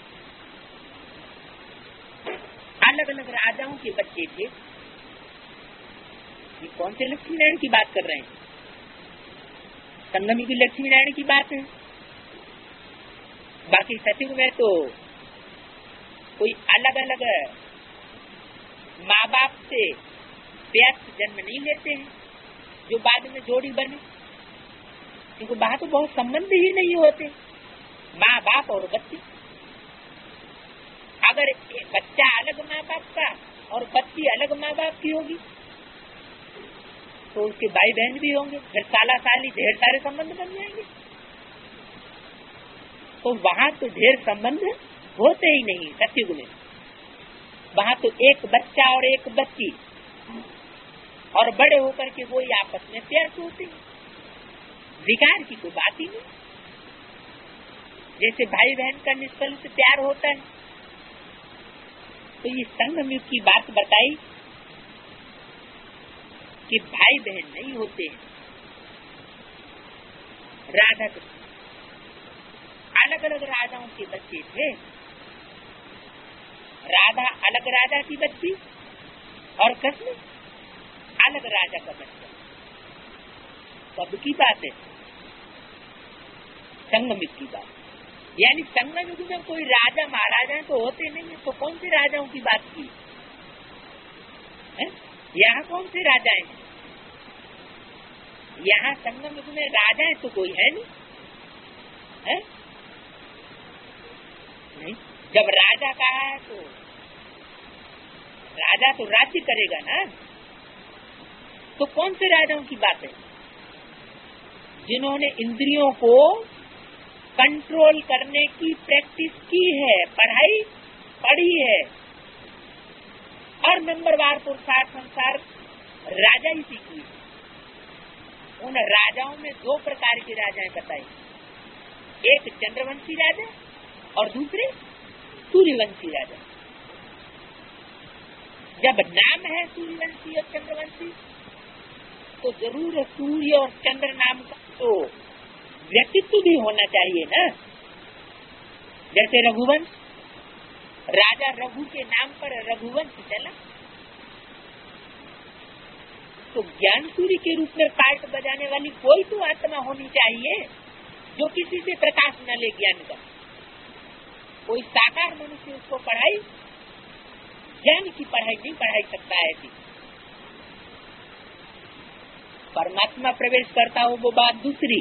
A: अलग अलग राजाओं के बच्चे थे। ये कौन से लक्ष्मी नारायण की बात कर रहे हैं? संगम युग लक्ष्मी नारायण की बात है। बाकी सतयुग में तो कोई अलग अलग माँ बाप से व्यस्त जन्म नहीं लेते हैं जो बाद में जोड़ी बने, क्योंकि वहां तो बहुत संबंध ही नहीं होते माँ बाप और बच्चे। अगर बच्चा अलग माँ बाप का और बच्ची अलग माँ बाप की होगी तो उसके भाई बहन भी होंगे, फिर साला साली ढेर सारे संबंध बन जाएंगे। तो वहाँ तो ढेर संबंध होते ही नहीं। सतयुग में वहाँ तो एक बच्चा और एक बच्ची, और बड़े होकर के वो आपस में प्यार होते हैं। विकार की कोई बात ही नहीं। जैसे भाई बहन का निष्कलंक प्यार होता है, तो ये संगम युग की बात बताई कि भाई बहन नहीं होते हैं। राधा कृष्ण अलग अलग राजाओं के बच्चे थे। राधा अलग राजा की बच्ची और कृष्ण अलग राजा का बच्चा। कब की बात है? संगम युग की बात। यानी संगम युग में कोई राजा महाराजा तो होते नहीं है, तो कौन से राजाओं की बात की है? यहाँ कौन से राजा हैं? यहाँ संगम युग में राजा है तो कोई है नहीं है? नहीं। जब राजा कहा है तो राजा तो राज्य करेगा ना। तो कौन से राजाओं की बात है? जिन्होंने इंद्रियों को कंट्रोल करने की प्रैक्टिस की है, पढ़ाई पढ़ी है, और नंबरवार पुरुषार्थ संसार राजा ही सीखी। उन राजाओं में दो प्रकार के राजाएं बताई, एक चंद्रवंशी राजा और दूसरे सूर्यवंशी राजा। जब नाम है सूर्यवंशी और चंद्रवंशी तो जरूर सूर्य और चंद्र नाम का तो व्यक्तित्व भी होना चाहिए ना। जैसे रघुवंश, राजा रघु के नाम पर रघुवंश चला, तो ज्ञान सूर्य के रूप में पार्ट बजाने वाली कोई तो आत्मा होनी चाहिए जो किसी से प्रकाश न ले ज्ञान का। कोई साकार मनुष्य उसको पढ़ाई, ज्ञान की पढ़ाई नहीं पढ़ाई सकता है। ऐसी परमात्मा प्रवेश करता हो वो बात दूसरी।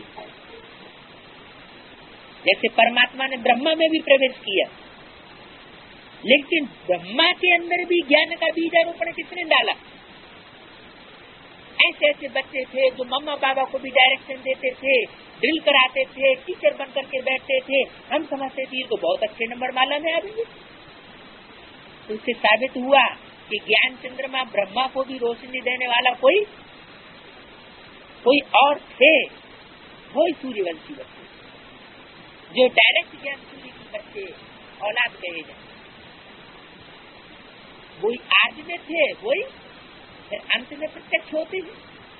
A: जैसे परमात्मा ने ब्रह्मा में भी प्रवेश किया, लेकिन ब्रह्मा के अंदर भी ज्ञान का बीजारोपण किसने डाला? ऐसे ऐसे बच्चे थे जो मम्मा बाबा को भी डायरेक्शन देते थे, ड्रिल कराते थे, टीचर बन करके बैठते थे। हम समझते थे ये तो बहुत अच्छे नंबर माला में आ गए। तो इससे साबित हुआ कि ज्ञान चंद्रमा ब्रह्मा को भी रोशनी देने वाला कोई कोई और थे, वही सूर्यवंशी बच्चे जो डायरेक्ट ज्ञान सूर्य के बच्चे औलाद कहे जाए, वही आज में थे, वही अंत में प्रत्यक्ष होते हैं।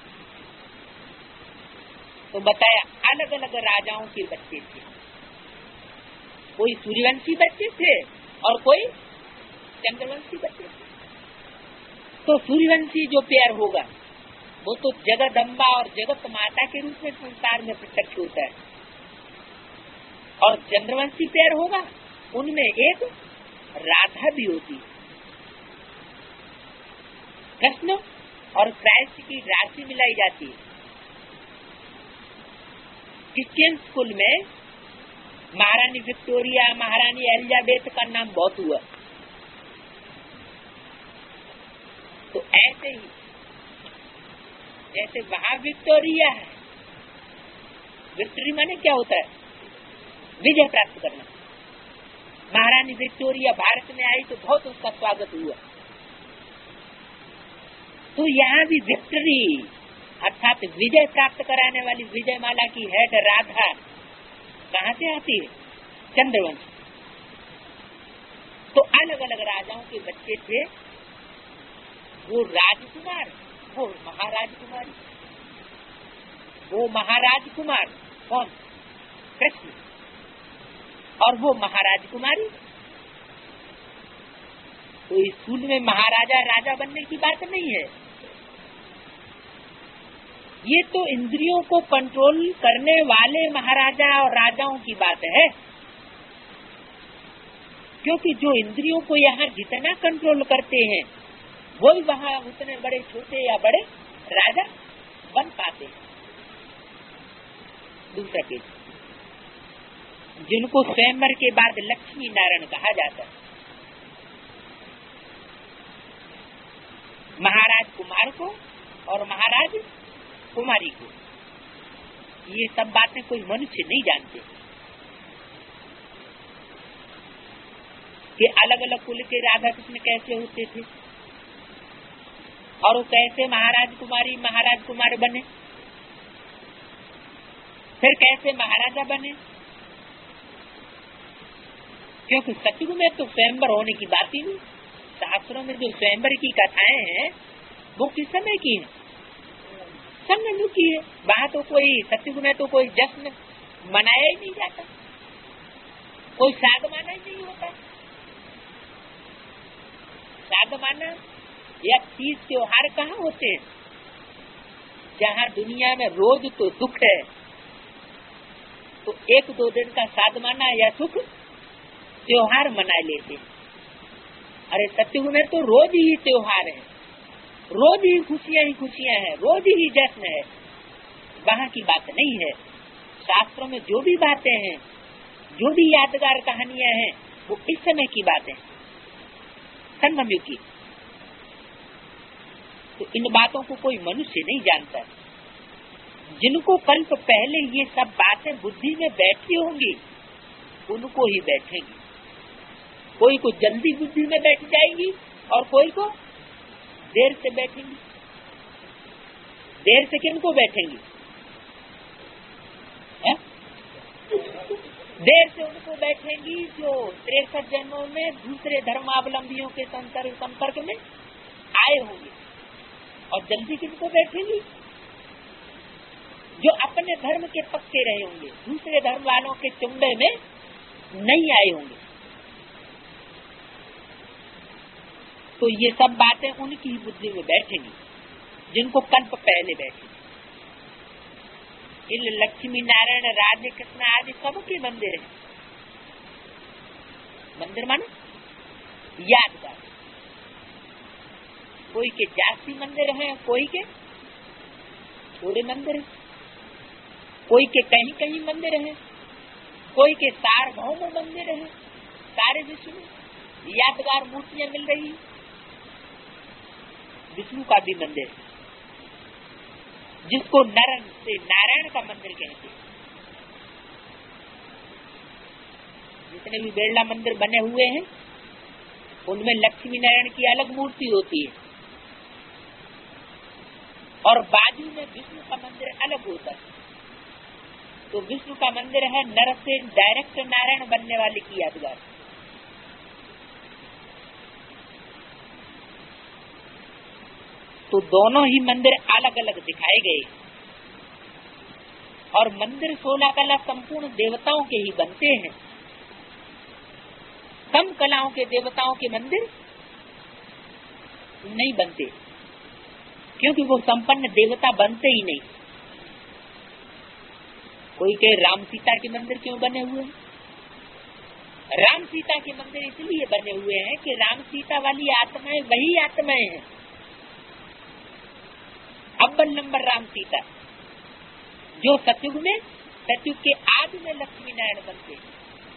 A: तो बताया अलग अलग राजाओं के बच्चे थे, कोई सूर्यवंशी बच्चे थे और कोई चंद्रवंशी बच्चे थे। तो सूर्यवंशी जो प्यार होगा वो तो जगदम्बा और जगत माता के रूप में संसार में प्रत्यक्ष होता है, और चंद्रवंशी प्यार होगा उनमें एक राधा भी होती है। कृष्ण और क्राइस्ट की राशि मिलाई जाती है। क्रिश्चियन स्कूल में महारानी विक्टोरिया, महारानी एलिजाबेथ का नाम बहुत हुआ। तो ऐसे ही जैसे वहां विक्टोरिया है, विक्ट्री माने क्या होता है? विजय प्राप्त करना। महारानी विक्टोरिया भारत में आई तो बहुत उसका स्वागत हुआ। तो यहाँ भी विक्ट्री अर्थात विजय प्राप्त कराने वाली विजय माला की हेड राधा कहाँ से आती है? चंद्रवंश। तो अलग अलग राजाओं के बच्चे थे, वो राजकुमार, वो महाराज कुमारी। वो महाराज कुमार कौन? कृष्ण। और वो महाराज कुमारी। तो इस स्कूल में महाराजा राजा बनने की बात नहीं है। ये तो इंद्रियों को कंट्रोल करने वाले महाराजा और राजाओं की बात है, क्योंकि जो इंद्रियों को यहाँ जितना कंट्रोल करते हैं वही वहाँ उतने बड़े छोटे या बड़े राजा बन पाते हैं। दूसरा केस, जिनको स्वयंवर के बाद लक्ष्मी नारायण कहा जाता है, महाराज कुमार को और महाराज कुमारी को, ये सब बातें कोई मनुष्य नहीं जानते कि अलग अलग कुल के राधा कृष्ण कैसे होते थे और वो कैसे महाराज कुमारी महाराज कुमार बने, फिर कैसे महाराजा बने। क्योंकि सतयुग में तो स्वयंवर होने की बात ही नहीं। शास्त्रों में जो स्वयंवर की कथाएं हैं वो किस समय की है? संगम की है। वहाँ तो कोई सतयुग में तो कोई जश्न मनाया ही नहीं जाता, कोई साग माना ही नहीं होता। साधमाना या तीज त्योहार कहाँ होते हैं? जहाँ दुनिया में रोज तो दुख है, तो एक दो दिन का साधमाना या सुख त्योहार मना लेते हैं। अरे सत्युग में तो रोज ही त्योहार है, रोज ही खुशियाँ ही खुशियाँ हैं, रोज ही जश्न है। वहाँ की बात नहीं है। शास्त्रों में जो भी बातें हैं, जो भी यादगार कहानियां हैं, वो इस समय की बातें, संगम युग की। तो इन बातों को कोई मनुष्य नहीं जानता। जिनको कल्प पहले ये सब बातें बुद्धि में बैठी होंगी, उनको ही बैठेंगी। कोई को जल्दी बुद्धि में बैठ जाएगी और कोई को देर से बैठेंगी। देर से किनको बैठेंगी? है? देर से उनको बैठेंगी जो तिरसठ जन्मों में दूसरे धर्मावलंबियों के संपर्क में आए होंगे। और जल्दी किनको बैठेंगी? जो अपने धर्म के पक्के रहे होंगे, दूसरे धर्म वालों के चुंबे में नहीं आए होंगे। तो ये सब बातें उनकी ही बुद्धि में बैठेंगी जिनको कल्प पहले बैठे। इन लक्ष्मी नारायण राधे कृष्ण आदि सबके मंदिर है। मंदिर माने यादगार। कोई के जास्ती मंदिर है, कोई के थोड़े मंदिर है, कोई के कहीं कहीं मंदिर है, कोई के सार्वभौम मंदिर है। सारे विश्व में यादगार मूर्तियां मिल रही। विष्णु का भी मंदिर है, जिसको नर से नारायण का मंदिर कहते हैं। जितने भी बिरला मंदिर बने हुए हैं, उनमें लक्ष्मी नारायण की अलग मूर्ति होती है और बाजू में विष्णु का मंदिर अलग होता है। तो विष्णु का मंदिर है नर से डायरेक्ट नारायण बनने वाले की यादगार। तो दोनों ही मंदिर अलग अलग दिखाए गए और मंदिर सोलह कला संपूर्ण देवताओं के ही बनते हैं। कम कलाओं के देवताओं के मंदिर नहीं बनते, क्योंकि वो संपन्न देवता बनते ही नहीं। कोई कहे राम सीता के मंदिर क्यों बने हुए हैं? राम सीता के मंदिर इसलिए बने हुए हैं कि राम सीता वाली आत्माएं वही आत्माएं हैं। अव्वल नंबर राम सीता, जो सतयुग में सतयुग के आदि में लक्ष्मी नारायण बनते हैं।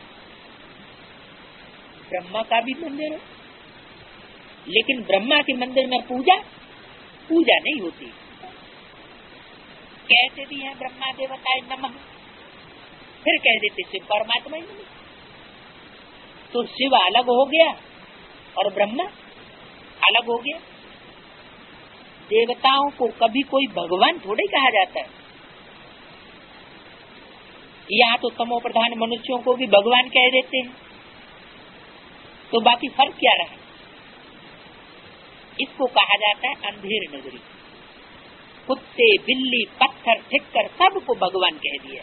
A: ब्रह्मा का भी मंदिर है, लेकिन ब्रह्मा के मंदिर में पूजा पूजा नहीं होती। कहते भी हैं ब्रह्मा देवताय नमः, फिर कह देते शिव परमात्मा ही नमः। तो शिव अलग हो गया और ब्रह्मा अलग हो गया। देवताओं को कभी कोई भगवान थोड़े कहा जाता है। यहाँ तो तमो प्रधान मनुष्यों को भी भगवान कह देते हैं। तो बाकी फर्क क्या रहा? इसको कहा जाता है अंधेर नगरी। कुत्ते बिल्ली पत्थर ठिक्कर सबको भगवान कह दिया।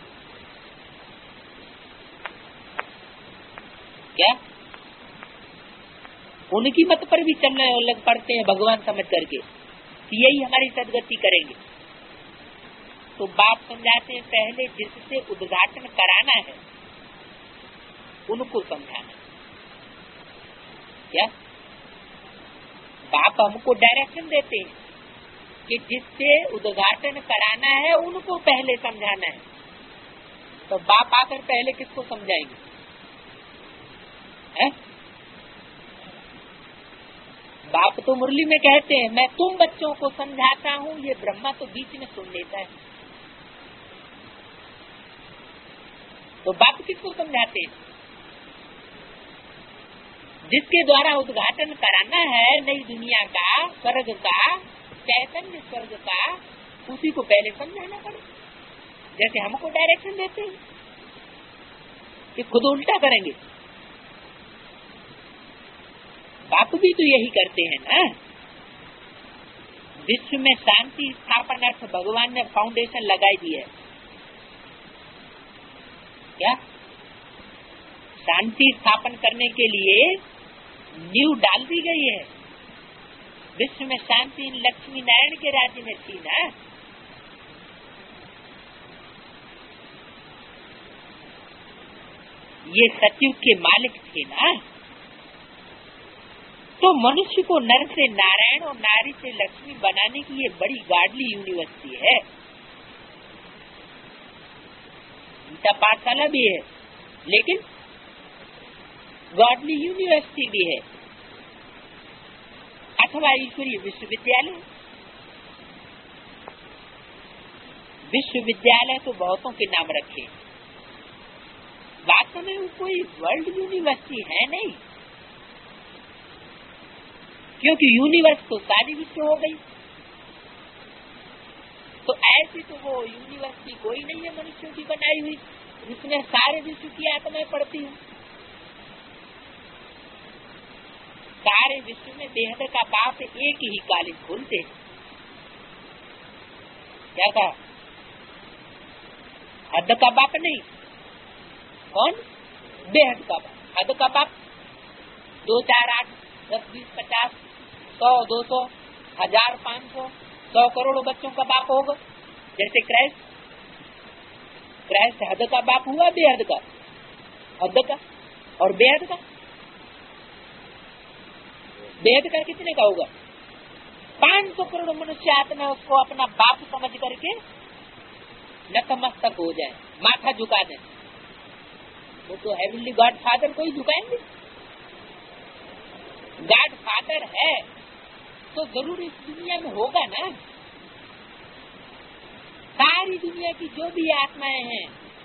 A: क्या उनकी मत पर भी चलने लग पड़ते हैं भगवान समझ करके, यही हमारी सदगति करेंगे। तो बाप समझाते हैं पहले जिससे उद्घाटन कराना है उनको समझाना। क्या बाप हमको डायरेक्शन देते हैं कि जिससे उद्घाटन कराना है उनको पहले समझाना है। तो बाप आकर पहले किसको समझाएंगे? है? बाप तो मुरली में कहते हैं मैं तुम बच्चों को समझाता हूँ, ये ब्रह्मा तो बीच में सुन लेता है। तो बाप किसको समझाते हैं? जिसके द्वारा उद्घाटन कराना है नई दुनिया का, स्वर्ग का, चैतन्य स्वर्ग का, उसी को पहले समझाना पड़े। जैसे हमको डायरेक्शन देते हैं कि खुद उल्टा करेंगे। बाप भी तो यही करते हैं ना। विश्व में शांति स्थापन अर्थ भगवान ने फाउंडेशन लगाई दी है। क्या शांति स्थापन करने के लिए नींव डाल दी गई है। विश्व में शांति इन लक्ष्मी नारायण के राज्य में थी ना। ये सतयुग के मालिक थे ना। तो मनुष्य को नर से नारायण और नारी से लक्ष्मी बनाने की ये बड़ी गाडली यूनिवर्सिटी है। गीता पाठशाला भी है, लेकिन गॉडली यूनिवर्सिटी भी है, अथवा ईश्वरीय विश्वविद्यालय। विश्वविद्यालय तो बहुतों के नाम रखे, वास्तव में वो कोई वर्ल्ड यूनिवर्सिटी है नहीं, क्योंकि यूनिवर्स तो सारी विश्व हो गई। तो ऐसी तो वो यूनिवर्सिटी कोई नहीं है मनुष्यों की बनाई हुई, जिसमें सारे विश्व की आत्माएं पढ़ती हूँ। सारे विश्व में बेहद का बाप एक ही कालिक खोलते। क्या कहा? हद का बाप नहीं, कौन? बेहद का बाप। हद का बाप दो चार आठ दस बीस पचास सौ दो सौ हजार पाँच सौ सौ करोड़ बच्चों का बाप होगा। जैसे क्राइस्ट, क्राइस्ट हद का बाप हुआ, बेहद का, हद का और बेहद का। बेहद का कितने का होगा? पाँच सौ करोड़ मनुष्य आत्मा उसको अपना बाप समझ करके नतमस्तक हो जाए, माथा झुका दे। वो तो हेवनली गॉड फादर को ही झुकाएंगे। गॉड फादर है तो जरूर इस दुनिया में होगा ना। सारी दुनिया की जो भी आत्माएं हैं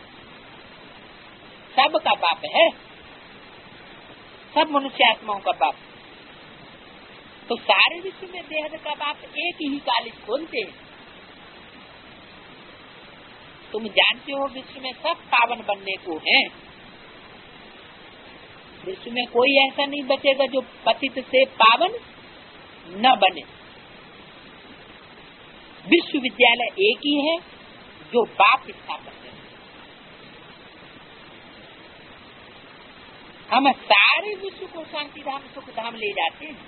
A: सबका बाप है, सब मनुष्य आत्माओं का बाप। तो सारे विश्व में बेहद का बाप एक ही कालिक खोलते हैं। तुम जानते हो विश्व में सब पावन बनने को है। विश्व में कोई ऐसा नहीं बचेगा जो पतित से पावन न बने। विश्वविद्यालय एक ही है जो बाप स्थापित है। हम सारे विश्व को शांति धाम सुख धाम ले जाते हैं।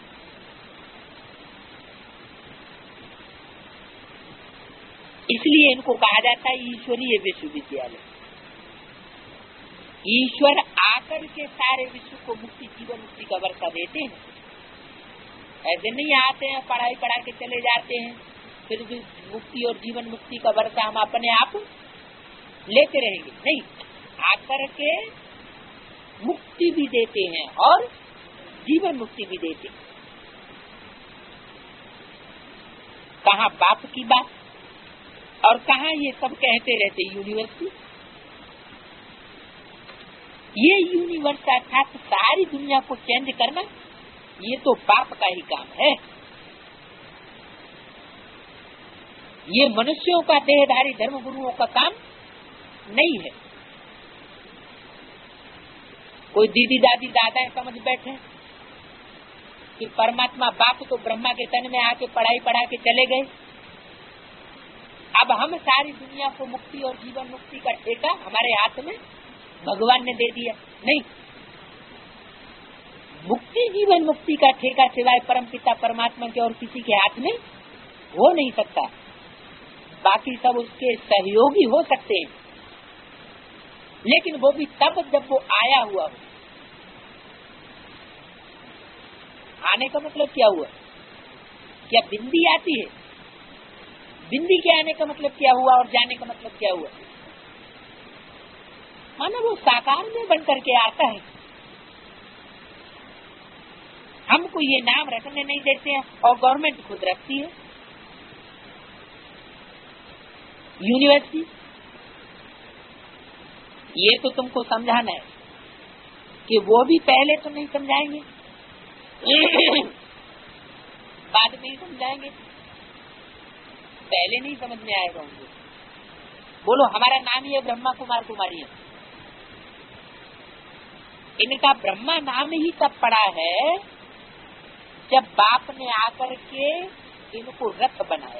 A: इसलिए इनको कहा जाता है ईश्वरीय विश्वविद्यालय। ईश्वर आकर के सारे विश्व को मुक्ति जीवन मुक्ति का वर्षा देते हैं। ऐसे नहीं आते हैं पढ़ाई पढ़ा के चले जाते हैं, फिर भी मुक्ति और जीवन मुक्ति का वर्षा हम अपने आप लेते रहेंगे। नहीं, आकर के मुक्ति भी देते हैं और जीवन मुक्ति भी देते हैं। कहाँ बाप की बात और कहाँ ये सब कहते रहते यूनिवर्सिटी। ये यूनिवर्स अर्थात सारी दुनिया को चेंज करना, ये तो बाप का ही काम है। ये मनुष्यों का देहधारी धर्म गुरुओं का काम नहीं है। कोई दीदी दादी दादाएं समझ बैठे कि परमात्मा बाप तो ब्रह्मा के तन में आके पढ़ाई पढ़ा के चले गए, अब हम सारी दुनिया को मुक्ति और जीवन मुक्ति का ठेका हमारे हाथ में भगवान ने दे दिया। नहीं, मुक्ति जीवन मुक्ति का ठेका सिवाय परमपिता परमात्मा के और किसी के हाथ में हो नहीं सकता। बाकी सब उसके सहयोगी हो सकते हैं, लेकिन वो भी तब जब वो आया हुआ हो। आने का मतलब क्या हुआ? क्या बिंदी आती है? बिंदी के आने का मतलब क्या हुआ और जाने का मतलब क्या हुआ? माना वो साकार में बन करके आता है। हमको ये नाम रखने नहीं देते हैं और गवर्नमेंट खुद रखती है यूनिवर्सिटी। ये तो तुमको समझाना है कि वो भी पहले तो नहीं समझाएंगे, बाद में ही समझाएंगे। पहले नहीं समझ में आएगा उनको। बोलो हमारा नाम ही है ब्रह्मा कुमार कुमारी है। इनका ब्रह्मा नाम ही तब पड़ा है जब बाप ने आकर के इनको रथ बनाया।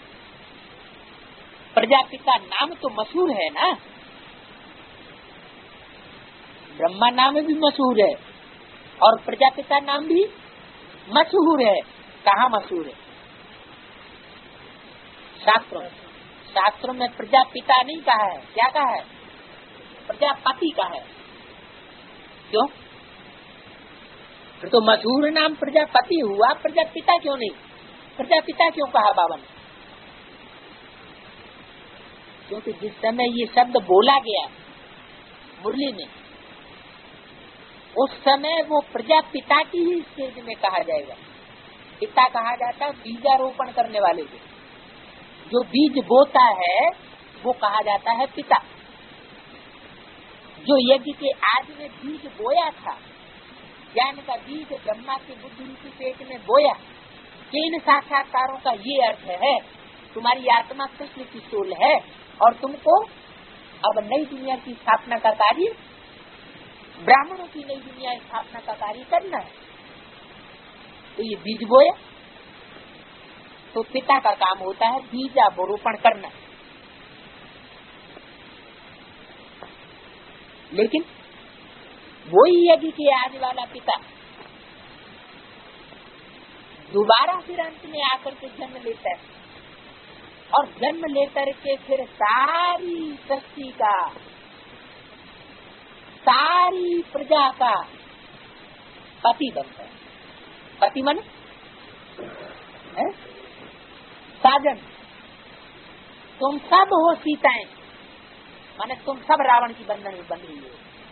A: प्रजापिता नाम तो मशहूर है ना, ब्रह्मा नाम भी मशहूर है, और प्रजापिता नाम भी मशहूर है। कहाँ मशहूर है? शास्त्रों में। शास्त्रों में प्रजापिता नहीं कहा है, क्या कहा है? प्रजापति का है। क्यों? फिर तो मशहूर नाम प्रजापति हुआ, प्रजापिता क्यों नहीं? प्रजापिता क्यों कहा बाबा ने? क्योंकि जिस समय ये शब्द बोला गया मुरली में, उस समय वो प्रजापिता की ही स्टेज में कहा जाएगा। पिता कहा जाता है बीजारोपण करने वाले को, जो बीज बोता है वो कहा जाता है पिता। जो यज्ञ के आज में बीज बोया था, ज्ञान का बीज ब्रह्मा के बुद्धि रूपी पेट में बोया, कि इन साक्षात्कारों का ये अर्थ है, तुम्हारी आत्मा कृष्ण की सोल है और तुमको अब नई दुनिया की स्थापना का कार्य, ब्राह्मणों की नई दुनिया स्थापना का कार्य करना है। तो ये बीज बोया, तो पिता का काम होता है बीजारोपण करना। लेकिन वही यज्ञ के आज वाला पिता दोबारा फिर अंत में आकर के जन्म लेता है, और जन्म लेकर के फिर सारी सृष्टि का, सारी प्रजा का पति बनता है। पति मन है? साजन। तुम सब हो सीताएं, माने तुम सब रावण की बंधन में बंध रही हो।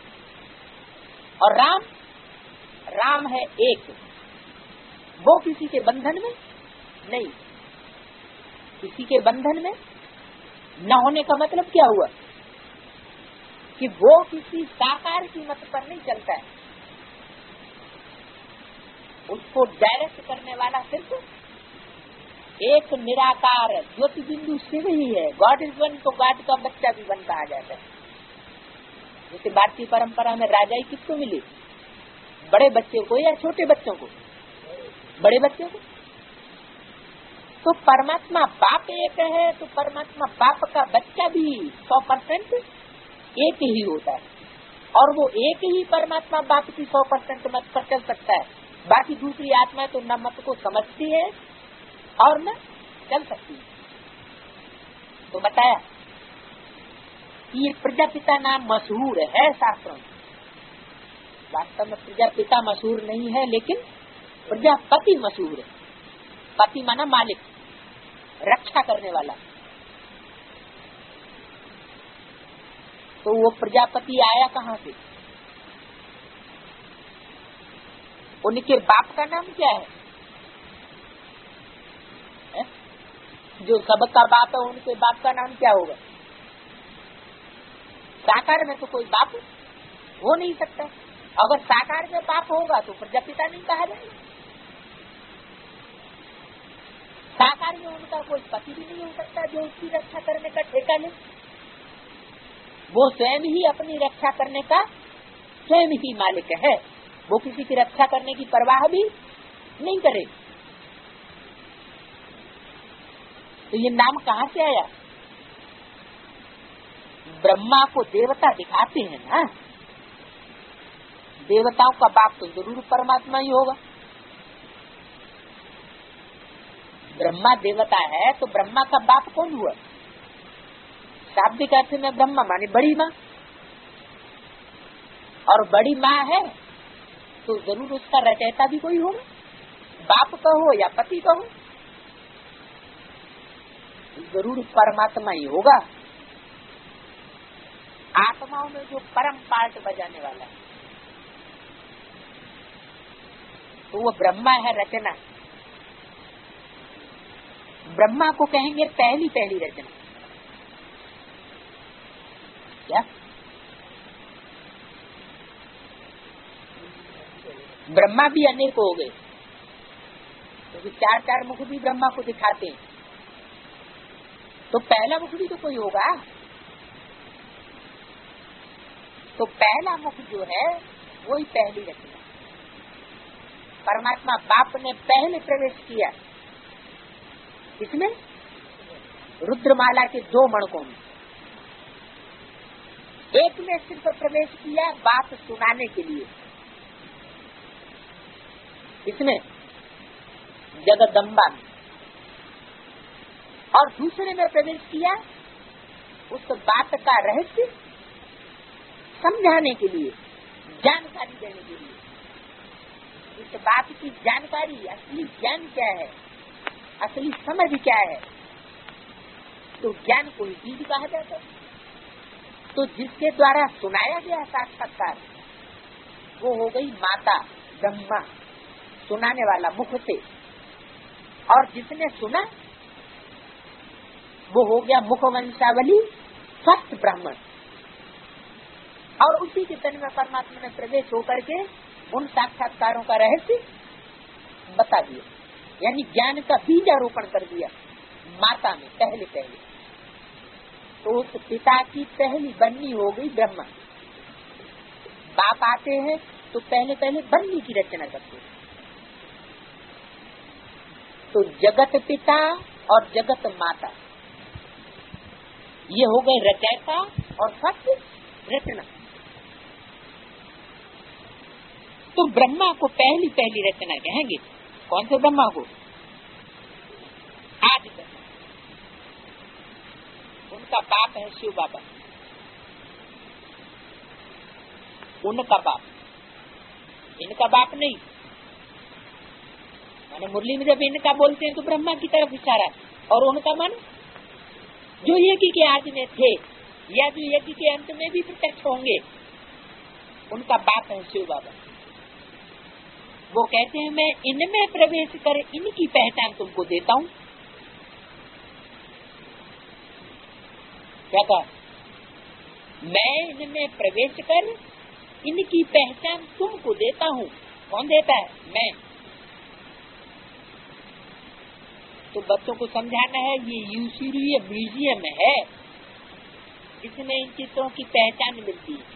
A: और राम, राम है एक, वो किसी के बंधन में नहीं। किसी के बंधन में न होने का मतलब क्या हुआ? कि वो किसी साकार की मत पर नहीं चलता है। उसको डायरेक्ट करने वाला सिर्फ एक निराकार ज्योति बिंदु शिव ही है। गॉड इज वन, तो गॉड का बच्चा भी वन कहा जाता है। जैसे भारतीय परंपरा में राजाई किसको मिली? बड़े बच्चे को या छोटे बच्चों को? बड़े बच्चे को। तो परमात्मा बाप एक है, तो परमात्मा बाप का बच्चा भी सौ परसेंट एक ही होता है। और वो एक ही परमात्मा बाप की सौ परसेंट मत पर चल सकता है। बाकी दूसरी आत्मा तो न मत को समझती है और न चल सकती है। तो बताया कि ये प्रजापिता नाम मशहूर है शास्त्रों में। वास्तव में प्रजापिता मशहूर नहीं है, लेकिन प्रजापति मशहूर है। पति माना मालिक, रक्षा करने वाला। तो वो प्रजापति आया कहाँ से? उनके बाप का नाम क्या है? है? जो सबका बाप है, उनके बाप का नाम क्या होगा? साकार में तो कोई बाप हो नहीं सकता। अगर साकार में बाप होगा तो प्रजापिता नहीं कहा जाएगा। साकार में उनका कोई पति भी नहीं हो सकता जो उसकी रक्षा करने का ठेका ले। वो स्वयं ही अपनी रक्षा करने का स्वयं ही मालिक है। वो किसी की रक्षा करने की परवाह भी नहीं करे। तो ये नाम कहाँ से आया? ब्रह्मा को देवता दिखाते हैं ना, देवताओं का बाप तो जरूर परमात्मा ही होगा। ब्रह्मा देवता है तो ब्रह्मा का बाप कौन हुआ? शाब्दिक अर्थ में ब्रह्मा माने बड़ी माँ, और बड़ी माँ है तो जरूर उसका रचयिता भी कोई होगा। बाप कहो या पति कहो, जरूर परमात्मा ही होगा। आत्माओं में जो परम पार्ट बजाने वाला है तो वो ब्रह्मा है, रचना। ब्रह्मा को कहेंगे पहली पहली रचना। क्या? ब्रह्मा भी अनेक हो गए, क्योंकि तो चार चार मुख भी ब्रह्मा को दिखाते हैं। तो पहला मुख भी तो कोई होगा। तो पहला मुख जो है वही पहली रचना। परमात्मा बाप ने पहले प्रवेश किया इसमें रुद्रमाला के दो मणकों में। एक में सिर्फ प्रवेश किया बात सुनाने के लिए, इसमें जगदम्बा में, और दूसरे में प्रवेश किया उस बात का रहस्य समझाने के लिए, जानकारी देने के लिए। इस बात की जानकारी, असली ज्ञान क्या है, असली समझ क्या है, तो ज्ञान को ही बीज कहा जाता है। तो जिसके द्वारा सुनाया गया साक्षात्कार वो हो गई माता ब्रह्मा, सुनाने वाला मुख से, और जिसने सुना वो हो गया मुख वंशावली सत्य ब्राह्मण, और उसी के तन में परमात्मा ने प्रवेश होकर के उन साक्षात्कारों का रहस्य बता दिया, यानी ज्ञान का बीजारोपण कर दिया माता में पहले पहले। तो उस पिता की पहली बन्नी हो गई ब्रह्मा। बाप आते हैं तो पहले पहले बन्नी की रचना करते हैं। तो जगत पिता और जगत माता ये हो गए रचयिता और सत्य रचना। तो ब्रह्मा को पहली पहली रचना कहेंगे। कौन से ब्रह्मा को? आदि ब्रह्मा। उनका बाप है शिव बाबा, उनका बाप, इनका बाप नहीं। माने मुरली में जब इनका बोलते हैं तो ब्रह्मा की तरफ इशारा, और उनका मन जो यज्ञ के आदि में थे या जो यज्ञ के अंत में भी प्रत्यक्ष होंगे, उनका बाप है शिव बाबा। वो कहते हैं मैं इनमें प्रवेश कर इनकी पहचान तुमको देता हूँ। क्या कहा? मैं इनमें प्रवेश कर इनकी पहचान तुमको देता हूँ। कौन देता है? मैं। तो बच्चों को समझाना है ये यूसीरी म्यूजियम है, इसमें इन चित्रों की पहचान मिलती है।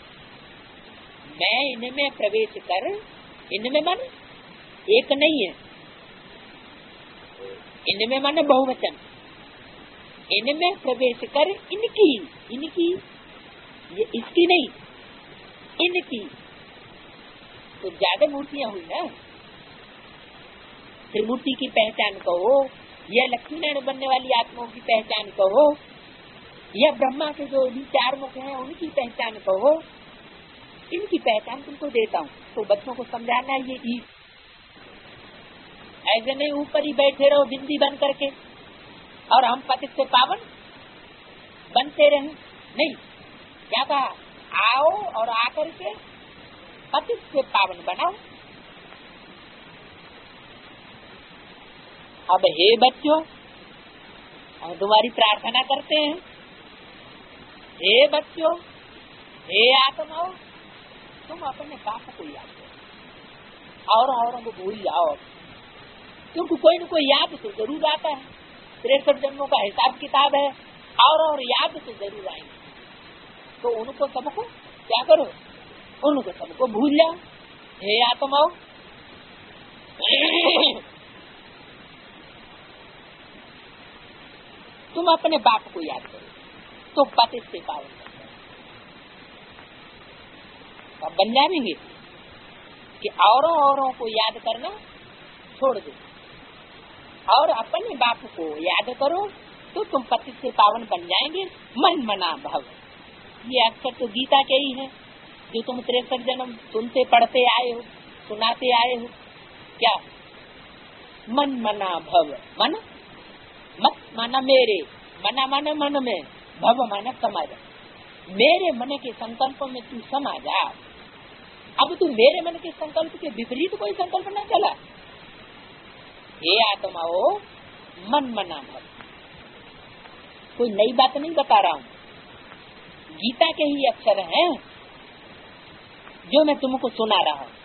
A: मैं इनमें प्रवेश कर, इनमें मन एक नहीं है, इनमें मन बहुवचन, इनमें प्रवेश कर इनकी, इनकी ये इसकी नहीं, इनकी। तो ज्यादा मूर्तियां हुई ना, त्रिमूर्ति की पहचान कहो या लक्ष्मी नारायण बनने वाली आत्माओं की पहचान कहो या ब्रह्मा के जो भी चार मुख हैं उनकी पहचान कहो, इनकी पहचान तुमको देता हूँ। तो बच्चों को समझाना है ये ई ऐसे नहीं ऊपर ही बैठे रहो बिंदी बन करके और हम पतित से पावन बनते रहे। नहीं, क्या कहा? आओ और आकर के पतित से पावन बनाओ। अब हे बच्चों, हम तुम्हारी प्रार्थना करते हैं, हे बच्चों, हे आत्माओं, तुम अपने बाप को याद करो और औरों को भूल जाओ, क्योंकि कोई न कोई याद तो जरूर आता है। तिरसठ जन्मों का हिसाब किताब है, और और याद तो जरूर आएंगे। तो उनको सबको क्या करो? उनको सबको भूल जाओ। हे आत्माओं, तुम अपने बाप को याद करो तो पति से पावन अब बन जाएंगे कि औरों औरों को याद करना छोड़ दो और अपने बाप को याद करो तो तुम पति से पावन बन जाएंगे। मन मना भव, ये अक्षर तो गीता के ही है जो तुम तिरसठ जन्म सुनते पढ़ते आए हो, सुनाते आए हो। क्या? मन मना भव, मन मत माना मेरे, मना माना मन में, भव माना समाज। मेरे मन के संकल्प में तू समा जा। अब तू मेरे मन के संकल्प के विपरीत कोई संकल्प न चला। हे आत्माओ, मन मना भव। कोई नई बात नहीं बता रहा हूँ, गीता के ही अक्षर हैं जो मैं तुमको सुना रहा हूँ।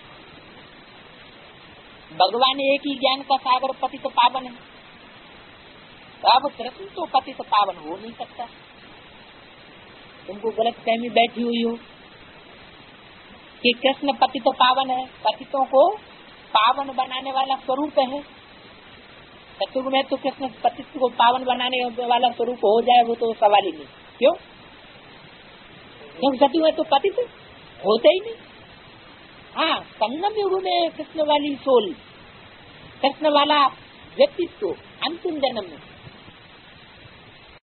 A: भगवान एक ही ज्ञान का सागर पतित पावन है, अब कृष्ण तो पतित पावन हो नहीं सकता। तुमको गलत फहमी बैठी हुई हो कि कृष्ण पतित पावन है, पतितों को पावन बनाने वाला स्वरूप है। सत्युग में तो कृष्ण पतित को पावन बनाने वाला स्वरूप हो जाए वो तो सवाल ही नहीं। क्यों? क्योंकि सत्युग में तो पतित होते ही नहीं। हाँ, संगम युग में कृष्ण वाली सोल, कृष्ण वाला व्यक्तित्व अंतिम जन्म में